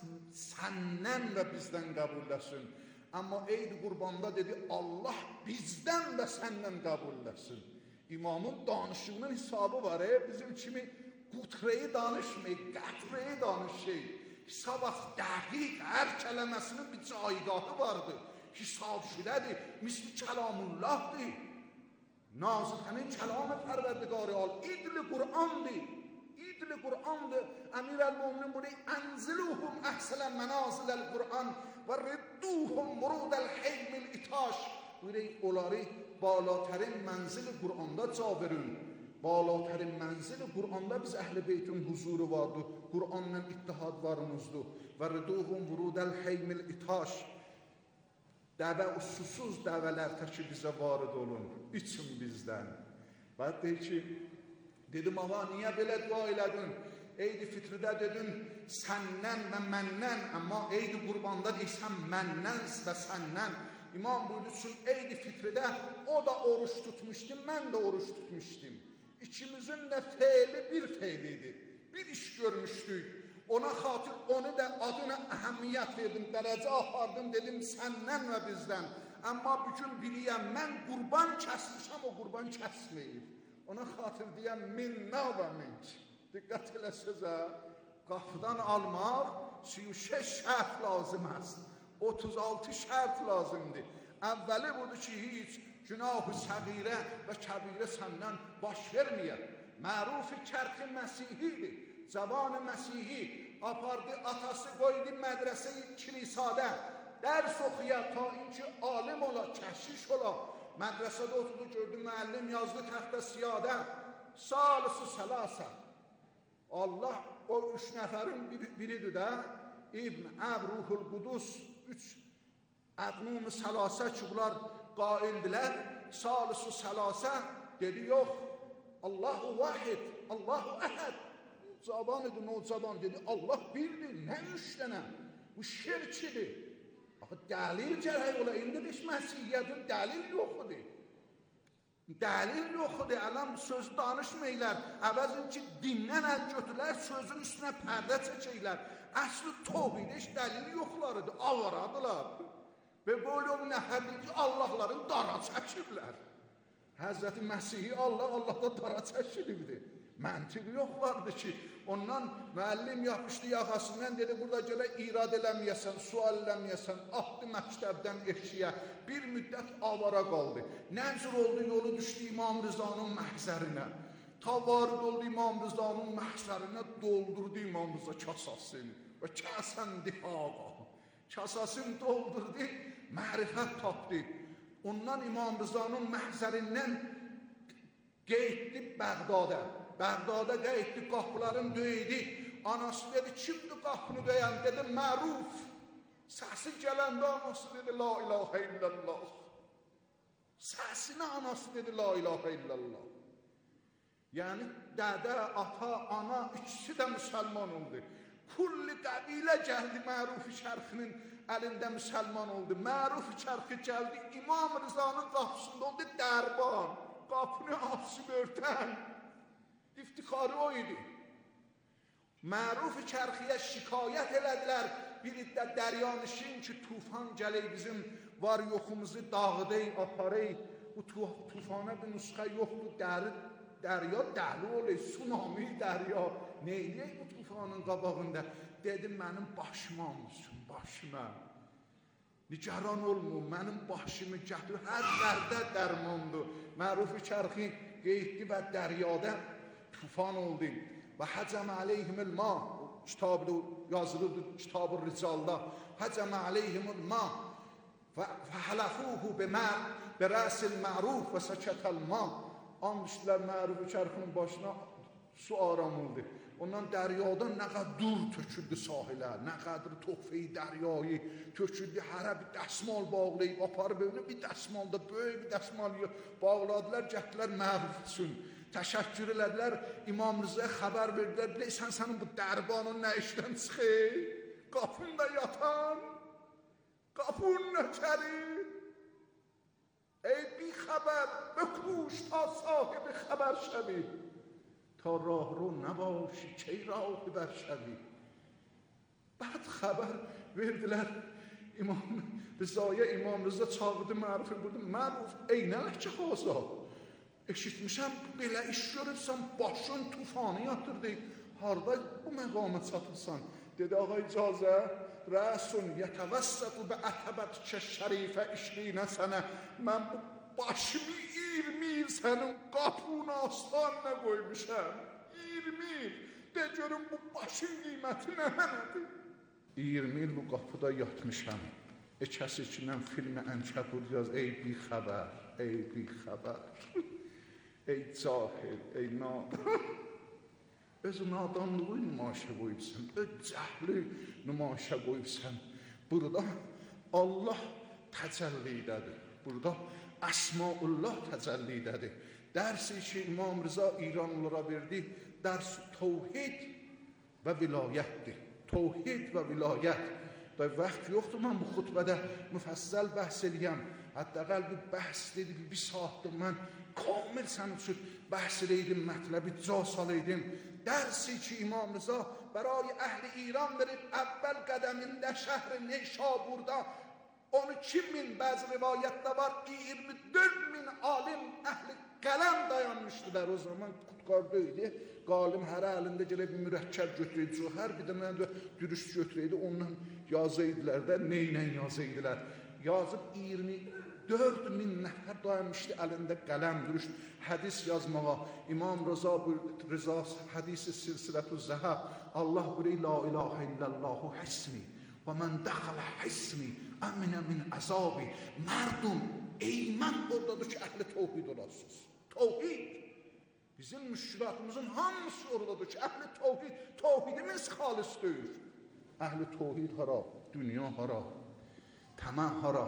səndən və bizdən qəbulləsin. Amma Eyd-i Qurbanda dedi, Allah bizdən və səndən qəbulləsin. İmamın danışığının hesabı var, e? Bizim kimi qutreyi danışmayıq, qətreyi danışıyıq. Hesab az dəqiq, hər kələməsinin bir caygahı vardır. Hesab şülədir, misli kəlamullahdır. Nazıqənin kəlamı pərverdiqarı al, idli Qur'andır. İdli Qur'andır. Əmir-əl-Muminin bunu ənziluhum əhsələn mənaziləl Qur'an və ridduhum murudəl-heymil itaş. Buyurun, onları balatərin mənzili Qur'anda ca verin. Balatərin mənzili Qur'anda biz əhl-i beytin huzuru vardır. Qur'anla ittihad varımızdır. Və ridduhum murudəl-heymil itaş. Dəvə ususuz dəvələr təki bizə varid olun. İçin bizdən. Bəd deyir ki, dedim, ama niyə belə dua elədin? Eyd-i Fitridə dedin, səndən və məndən, amma Eyd-i Qurbanda deysən, məndən və səndən. İmam buyursun, Eyd-i Fitridə o da oruç tutmuşdu, mən də oruç tutmuşdum. İkimizin də feili bir feilidir. Bir iş görmüşdük. Ona xatir onu da adına əhəmiyyət verdim, dərəcə apardım, dedim, səndən və bizdən. Amma bugün biliyəm, mən qurban kəsmişəm, o qurban kəsməyib. Ona xatir deyəm, minna və mink. Diqqət elə sözə, qapıdan almaq سی و شش şərt lazım است. otuz altı şərt lazımdır. Əvvəli budur ki, hiç günah-ı səğirə və kəbirə səndən baş verməyər. Məruf-i kərx-i Məsihidir. Cavan-ı Məsihi apardı, atası qoydu mədrəsə-i kilisadə. Dərs oxuya ta inki alim ola, kəşiş ola. Mədrəsədə oturdu, gördü, müəllim yazdı təxtə siyadə. Salısı səlasə. Allah o üç nəfərin biridir də. İbn Əb, Ruhul Qudus, üç əqnum-ı səlasə ki, bunlar qaildilər. Salısı səlasə dedi, yox. Allahu vahid, Allahu əhəd. Caban idi, no caban dedi, Allah bildir, nə üç dənə? Bu şirkidir. Axı, dəlil gərək ola, indi biz Məsihiyyətin dəlil yoxudur. Dəlil yoxudur, ələm söz danışmayırlar. Əvəzin ki, dindən əl götürlər, sözün üstünə pərdə çəkirlər. Əsli tohid, heç dəlil yoxlarıdır, avaradılar. Və böyle o nəfərdir ki, Allahların dara çəkirlər. Həzrəti Məsihi Allah, Allah da dara çəkilibdir. Məntiq yox vardı ki, ondan müəllim yapışdı yaxasından, dedi, burada gələ irad eləməyəsən, sual eləməyəsən, atdı məktəbdən eşiyə, bir müddət avara qaldı. Nəzr oldu, yolu düşdü İmam Rıza'nın məhzərinə. Ta varid oldu İmam Rıza'nın məhzərinə, doldurdu İmam Rıza kasasını və kəsən dihaqa. Kasasını doldurdu, mərifət tapdı. Ondan İmam Rıza'nın məhzərindən qeyddi Bəğdada. Bəğdada qeyddi, qapıların döyüdü. Anası dedi, kimdir qapını döyən? Dedi, məruf. Səsi gələndə anası dedi, la ilahə illallah. Səsinə anası dedi, la ilahə illallah. Yəni, dədə, ata, ana, ikisi də müsəlman oldu. Kulli qəbilə gəldi Məruf-i Çərxinin əlində müsəlman oldu. Məruf-i Çərxi gəldi, İmam Rızanın qapısında oldu dərban. Qapını açıb örtən. İftikarı o idi. Məruf-i Çərxiyə şikayət elədilər. Bir iddə dəryanişin ki, tufan gələk bizim var yoxumuzu dağıdək, aparək. Bu tufana bir nüsxə yoxdur, dəri, dərya dəli olay, tsunami dərya. Neyləyək bu tufanın qabağında? Dedim, mənim başıma almışsın, başıma. Nigaran olmur, mənim başımı gətir, hər dərdə dərmandır. Məruf-i Çərxi qeyddi və dəryada tufan oldu. Və həcəm əleyhimil ma, kitabı yazılıdır, kitab-ı Ricalda. Həcəm əleyhimil ma və hələfuhu bə rəsil məruf və səkətəl ma. Anmışdılar Məruf-i Çərxinin başına su aram oldu. Ondan dəryadan nə qədər dur töküldü sahilə, nə qədər tohfeyi dəryayı töküldü, hərə bir dəsmal bağlayıb, aparıb önə bir dəsmal da, böyük bir dəsmal bağladılar, gətdilər Məruf üçün. Təşəkkür elədilər, İmam Rıza'ya xəbər verdilər, biləysən sənin bu dərbanın nə işdən çıxır? Qapında yatan, qapın nökəri. Ey bir xəbər, bökmuş ta sahibi xəbər şəvi. تا راه رو نباشی کی راه بر شوی. بعد خبر verdilər İmam Rıza'ya. İmam Rıza çağırdı Məruf'u, burada Məruf eynələ ki xaza. Eşitmişəm belə iş görürsən, başın tufanı yatırdı. Harda bu məqama çatırsan? Dedi ağa icazə. Rəsun yətəvəssətu bə ətəbət şərifə işliyinə sənə. Mən bu başımı iyirmi il sənin qapının aslanına qoymuşam. iyirmi il. De görüm bu başın qiyməti nə mənədir? iyirmi il bu qapıda yatmışam. E kəsi ki, mən filmə ənkəbur yaz. Ey bir xəbər, ey bir xəbər. Ey cahil, ey nadan. Öz nadanlığı nümayişə qoyubsan, öz cəhli nümayişə qoyubsan. Burada Allah təcəllidədir. Burada Əsmaullah təcəllidədir. Dərsi ki, İmam Rıza İranlılara verdi, dərs təvhid və vilayətdir. Təvhid və vilayət. Da vaxt yoxdur, mən bu xutbədə müfəssəl bəhs eləyəm. Hətta qəlbi bəhs dedi, bir saatdır mən kamil sənin üçün bəhs eləydim, mətləbi ca salaydım. Dərsi ki, İmam Rıza bəray əhli İran verib, əvvəl qədəmində şəhri Neşaburda on iki min, bəzi rivayətdə var, iyirmi dörd min alim əhli qələm dayanmışdılar. O zaman qutqardıydı. Qalim hər əlində gələk bir mürəkkəb götürəydi. Hər bir də mənə də dürüst götürəydi. Ondan yazaydılar da, neynə yazaydılar. Yazıb iyirmi dörd min nəfər dayanmışdı əlində qələm, dürüst hədis yazmağa. İmam Rıza, Rıza hədisi silsilətü zəhəb. Allah buyuruyor, la ilahə illəllahu həsmi və mən dəxələ həsmi əminə min əzabi. Mərdum, eymən oradadır ki, əhli təvhid olasınız. Təvhid. Bizim müşkilatımızın hamısı oradadır ki, əhli təvhid, təvhidimiz xalisdir. Əhli təvhid hara, dünya hara, təmə hara.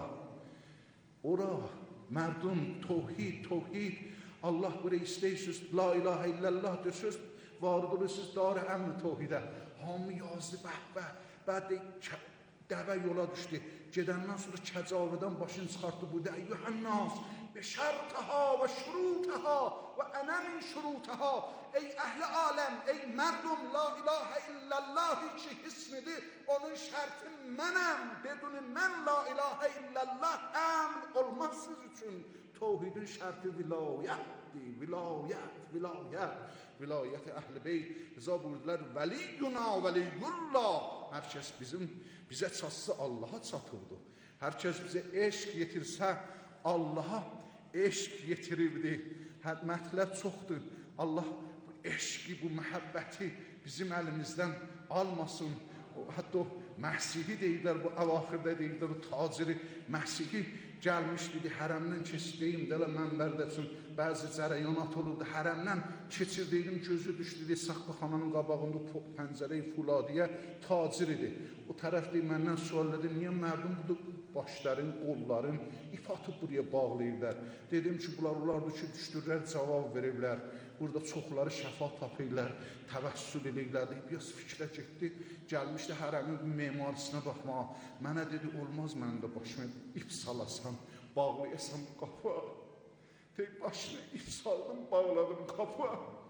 Ora, mərdum, təvhid, təvhid. Allah buraya istəyirsiniz, la ilahə illallah deyirsiniz, varid olursunuz dar əmr təvhidə. Hamı yazdı, bəhbə, bəd dəvə yola düşdü. Gedəndən sonra kəcavədən başını çıxartdı bu də. Yuhannas, be şərtəha və şurutəha və ənə min şurutəha. Ey əhli aləm, ey mərdum, la ilahə illallah ki hismidir. Onun şərti mənəm. Beduni mən la ilahə illallah əmr olmaz siz üçün. Təvhidin şərti vilayətdir. Vilayət, vilayət. Vilayət əhl-i beyt. Rıza buyurdular, vəliyyuna vəliyyullah. Hər kəs bizim, bizə çatsa Allaha çatırdı. Hər kəs bizə eşq yetirsə Allaha eşq yetiribdi. Mətləb çoxdur. Allah bu eşqi, bu məhəbbəti bizim əlimizdən almasın. Hətta o Məhsihi deyirlər, bu əvaxirdə deyirlər, o taciri Məhsihi gəlmiş dedi, hərəmdən keçdiyim, dələ mənbərdə üçün bəzi cərəyanat olurdu, hərəmdən keçirdiyim, gözü düşdü, dedi, Saqqıxananın qabağında pəncərəyi Fuladiyə tacir idi. O tərəf deyir, məndən sual dedi, niyə mərdum budur, başların, qolların ip atıb buraya bağlayırlar. Dedim ki, bunlar olardı ki, düşdürlər, cavab veriblər. Burada çoxları şəfa tapırlar, təvəssül edirlər, deyib, biraz fikrə getdi, gəlmişdi hərəmin memarısına baxmağa. Mənə dedi, olmaz mənim də başıma ip salasan, bağlayasan qapı. Deyib, başına ip saldım, bağladım qapı.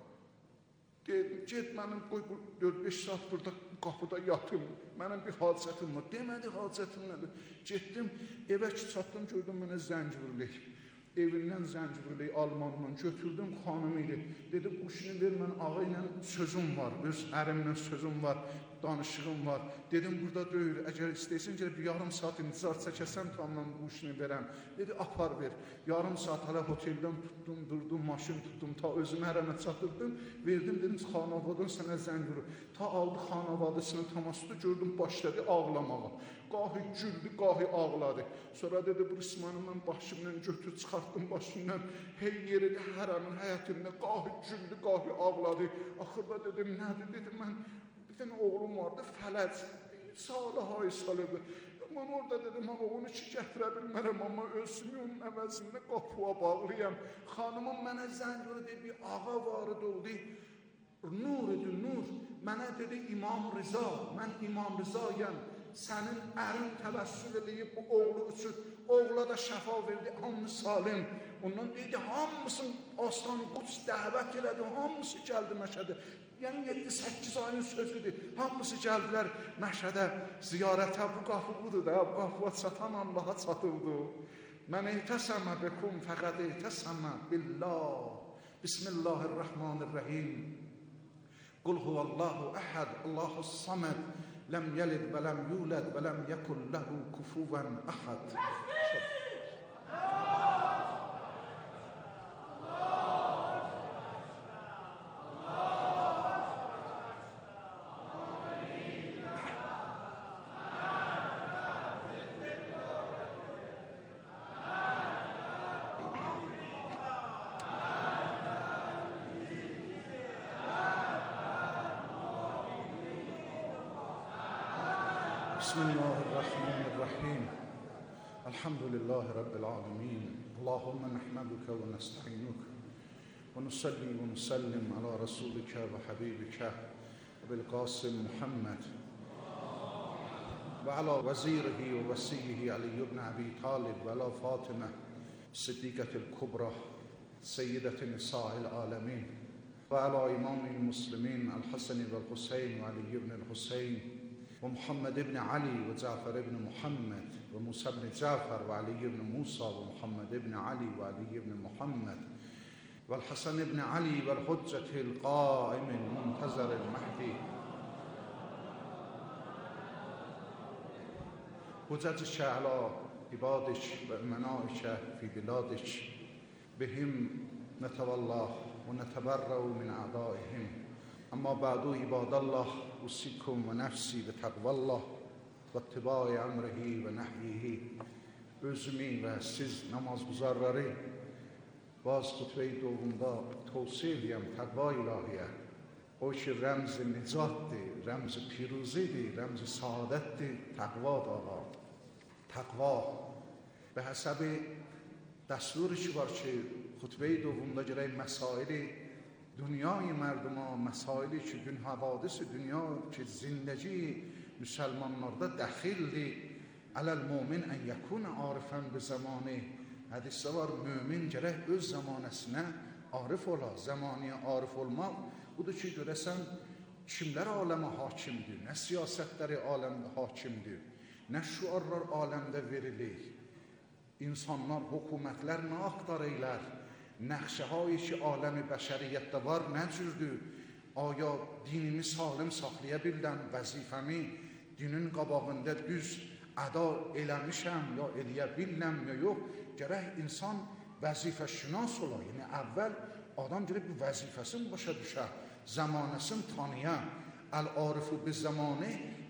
Dedim, get mənim, qoy dörd beş saat burada qapıda yatım, mənim bir hacətim var. Demədi, hacətim nədir? Getdim, evə ki, çatdım, gördüm mənə zəng vurulur. Evindən zəncirli almanla götürdüm, xanım idi. Dedi, bu işini ver, mən ağa ilə sözüm var, öz ərimlə sözüm var, danışığım var. Dedim, burada deyil, əgər istəyirsin, gəlib bir yarım saat intizar çəkəsən, tamam bu işini verəm. Dedi, apar ver. Yarım saat hələ oteldən tutdum, durdum, maşın tutdum, ta özümü hərəmə çatırdım, verdim, dedim, xanavadan sənə zəng vurur. Ta aldı xanavadısını tamasıdı, gördüm, başladı ağlamağa. Qahi güldü, qahi ağladı. Sonra dedi, bu İsmail'i mən başımdan götür, çıxartdım başımdan. Hey yeri də hərəmin həyətində qahi güldü, qahi ağladı. Axırda dedim, nədir? Dedim, mən bir dənə oğlum vardı, fələc. Salih ay salıdı. Mən orada dedim, mən oğlunu ki, gətirə bilmərəm, amma ölsümü onun əvəzində qapıya bağlayam. Xanımın mənə zəng vurdu, dedi, bir ağa vardı oldu. Nur idi, nur. Mənə dedi, İmam Rıza, mən İmam Rızayam. Sənin ərin təvəssül edib bu oğlu üçün, oğla da şəfa verdi, hamı salim. Ondan deyildi, hamısın Aslan-ı Quds dəvət elədi, hamısı gəldi Məşədə. Yəni yeddi səkkiz ayın sözüdür, hamısı gəldilər Məşədə ziyarətə, bu qapı budur da, bu qapıya çatan Allaha çatıldı. Mən ehtəsəmə bekum, fəqəd ehtəsəmə billah. Bismillahirrahmanirrahim. Qul huvallahu əhəd, Allahus saməd. لم يلد ولم يولد ولم يكن له كفوا أحد. بسم الله الرحمن الرحيم الحمد لله رب العالمين اللهم نحمدك ونستعينك ونصلي ونسلم على رسولك وحبيبك وبالقاسم محمد وعلى وزيره ووصيه علي بن أبي طالب وعلى فاطمة الصديقة الكبرى سيدة نساء العالمين وعلى إمام المسلمين الحسن والحسين وعلي بن الحسين ومحمد بن علي وجعفر بن محمد وموسى بن جعفر وعلي بن موسى ومحمد بن علي وعلي بن محمد والحسن بن علي والحجة القائم المنتظر المهدي حجتك على عبادك وأمنائك في بلادك بهم نتولى ونتبرأ من أعدائهم أما بعد عباد الله أوصيكم ونفسي بتقوى الله واتباع أمره ونهيه. Özümü və siz namazguzarları vaz xutbə-i doğumda tövsiyə edirəm təqva ilahiyə. O ki, rəmz-i nicatdir, rəmz-i piruzidir, rəmz-i saadətdir, təqvadır ağa. Təqva. Və həsəbi dəsturi ki var ki, xutbə-i doğumda gərək məsaili dünyayı mərduma, məsaili ki, gün havadisi dünya ki, zindəci müsəlmanlarda dəxildir. Ələl-mumin ən yəkun arifən bi zamanı. Hədisdə var, mümin gərək öz zamanəsinə arif ola. Zamaniyə arif olmaq, budur ki, görəsən, kimlər aləmə hakimdir, nə siyasətləri aləmdə hakimdir, nə şüarlar aləmdə verilir. İnsanlar, hökumətlər nə axtar eylər, nəxşəhayı ki, aləmi bəşəriyyətdə var, nə cürdür? Aya dinimi salim saxlaya bildən vəzifəmi dinin qabağında düz əda eləmişəm, ya eləyə biləm, ya yox. Gərək insan vəzifə şünas ola. Yəni, əvvəl adam gərək bu vəzifəsini başa düşə, zamanəsini tanıya. Əl-arifu biz zamanı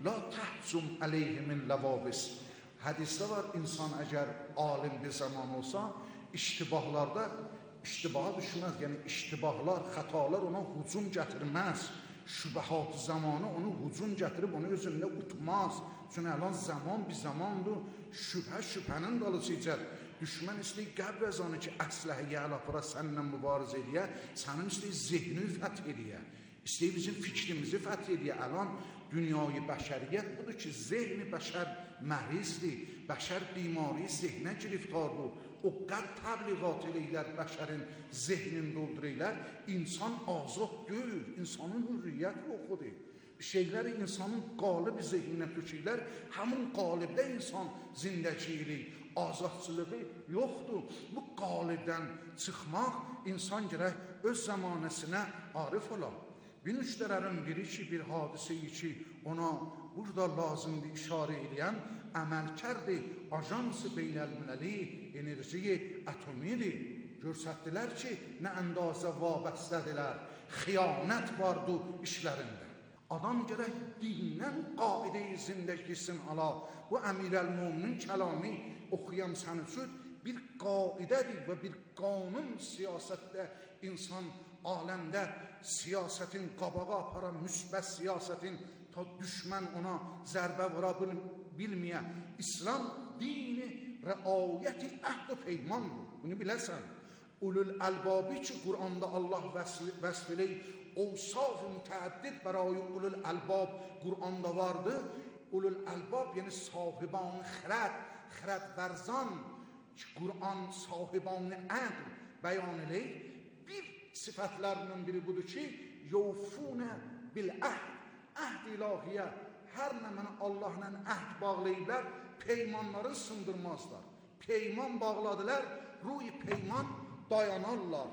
لا تحزم علیه من لوابس. Hədisdə var, insan əgər alim bir zaman olsa, iştibahlarda iştibaha düşməz. Yəni iştibahlar, xətalar ona hücum gətirməz. Şübəhat zamanı onu hücum gətirib onu özündə utmaz. Çünki əlan zaman bir zamandır, şübhə şübhənin dalıcıdır. Düşmən istəyir qəbr əzanı ki, əsləhəyə əlapara səninlə mübarizə eləyə, sənin istəyir zehnini fəth eləyə, istəyir bizim fikrimizi fəth eləyə. Əlan dünyayı bəşəriyyət budur ki, zehni bəşər mərizdir, bəşər bimari zehnə giriftardır. O qəd təbliğat eləylər, bəşərin zehnin doldururlar. İnsan azad deyil, insanın hürriyyət yoxudur. Bir şeyləri insanın qalib zehninə tökürlər, həmin qalibdə insan zindəcilik, azadçılığı yoxdur. Bu qalibdən çıxmaq insan gərək öz zamanəsinə arif ola. Bir nüştələrin biri ki, bir hadiseyi ki, ona burada lazımdır işarə eləyən əməlkərdir, ajansı beynəlməli enerjiyi atomidir. Görsətdilər ki, nə əndazə vabəstədilər, xiyanət vardı işlərində. Adam gərək dindən qaidə-i zindəgisin ala. Bu Əmirəl-Möminin kəlamı oxuyam sən üçün bir qaidədir və bir qanun siyasətdə insan aləmdə siyasətin qabağa aparan müsbət siyasətin ta düşmən ona zərbə vura bilməyə. İslam dini rəayəti əhd-i peymandır. Bunu biləsən. Ulul əlbabi ki, Qur'anda Allah vəsf eləyir, ovsaf mütəəddid برای ulul əlbab Qur'anda vardı. Ulul əlbab yəni sahiban xirət, xirət vərzan ki, Qur'an sahiban ədl bəyan eləyir. Bir sifətlərinin biri budur ki, yevfunə bil əhd, əhd ilahiyyə. Hər nə mənə Allahla əhd bağlayırlar, peymanları sındırmazlar. Peyman bağladılar, ruy peyman dayanarlar.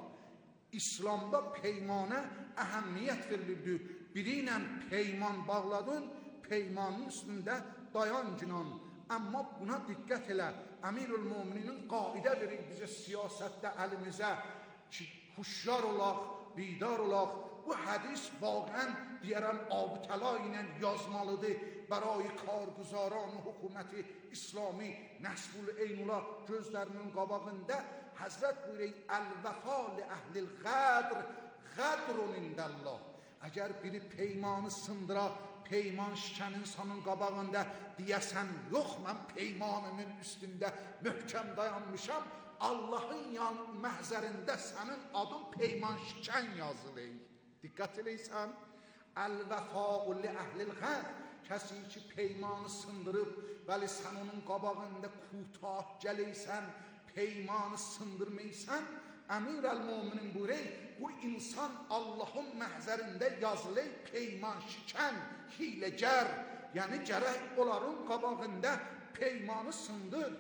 İslamda peymana əhəmiyyət verilirdi. Biri ilə peyman bağladın, peymanın üstündə dayan cinan. Amma buna diqqət elə. Əmirül-Möminin qaidə verir bizə siyasətdə əlimizə ki, huşyar olaq, bidar olaq. Bu hədis vaqən deyərəm abtəla ilə yazmalıdır. Bərai karguzaran hökuməti İslami Nəsbul Eynullah gözlərinin qabağında Həzrət buyuruyor, əl-vəfa li əhlil qədr, qədrun indəllah. Əgər biri peymanı sındıra, peyman şikən insanın qabağında deyəsən, yox, mən peymanımın üstündə möhkəm dayanmışam, Allahın yan məhzərində sənin adın peyman şikən yazılır. Diqqət eləysən, əl-vəfa li əhlil qədr. Kəsi ki, peymanı sındırıb, bəli sən onun qabağında kutah gələysən, peymanı sındırmaysan, Əmirəl-Möminin buyuruyor, bu insan Allahın məhzərində yazılı peyman şikən, hiləgər, yəni gərək onların qabağında peymanı sındır.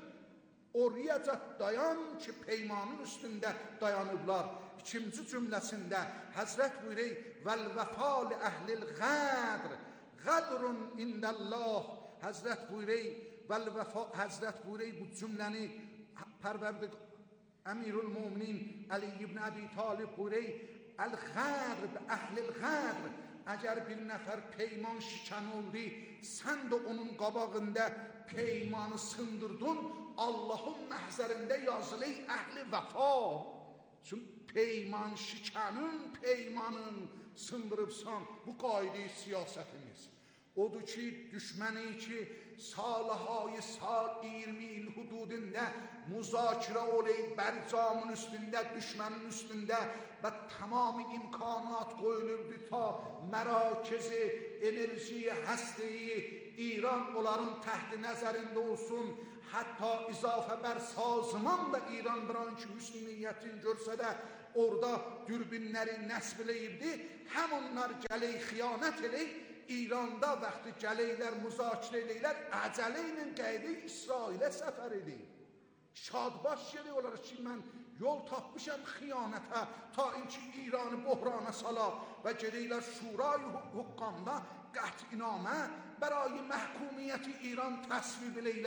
Oriyəcət dayan ki, peymanın üstündə dayanıblar. İkinci cümləsində Həzrət buyuruyor, vəl-vəfa li əhlil qədr, qədrun indəllah. Həzrət buyuruyor, vəl-vəfa, Həzrət buyuruyor bu cümləni Pərverdik Əmirül-Möminin Əli ibn Əbi Talib buyuruyor, əl-qədr, əhlil qədr. Əgər bir nəfər peyman şikən oldu, sən də onun qabağında peymanı sındırdın, Allahın məhzərində yazılı əhli vəfa. Çünki peyman şikənin, peymanın sındırıbsan, bu qaydi siyasətimiz. Odur ki, düşməni ki, salahayı sal iyirmi il hududunda müzakirə oleyib bərcamın üstündə, düşmənin üstündə və tamamı imkanat qoyulurdu ta mərakəzi, enerjiyi, həstəyi İran onların təhti nəzərində olsun. Hətta izafə bər sazman da İran bir ki, müslümiyyətin görsə də orada dürbinləri nəsb eləyibdi. Həm onlar gələk xiyanət eləyib, İranda vaxtı gələklər, müzakirə eləylər, əcələ ilə qaydı İsrailə səfər edib. Şadbaş gəlir olaraq ki, mən yol tapmışam xiyanətə, ta inki İranı bohrana sala və gedəklər şurayı hüqqamda qət'inamə bərai məhkumiyyəti İran təsvib eləylər.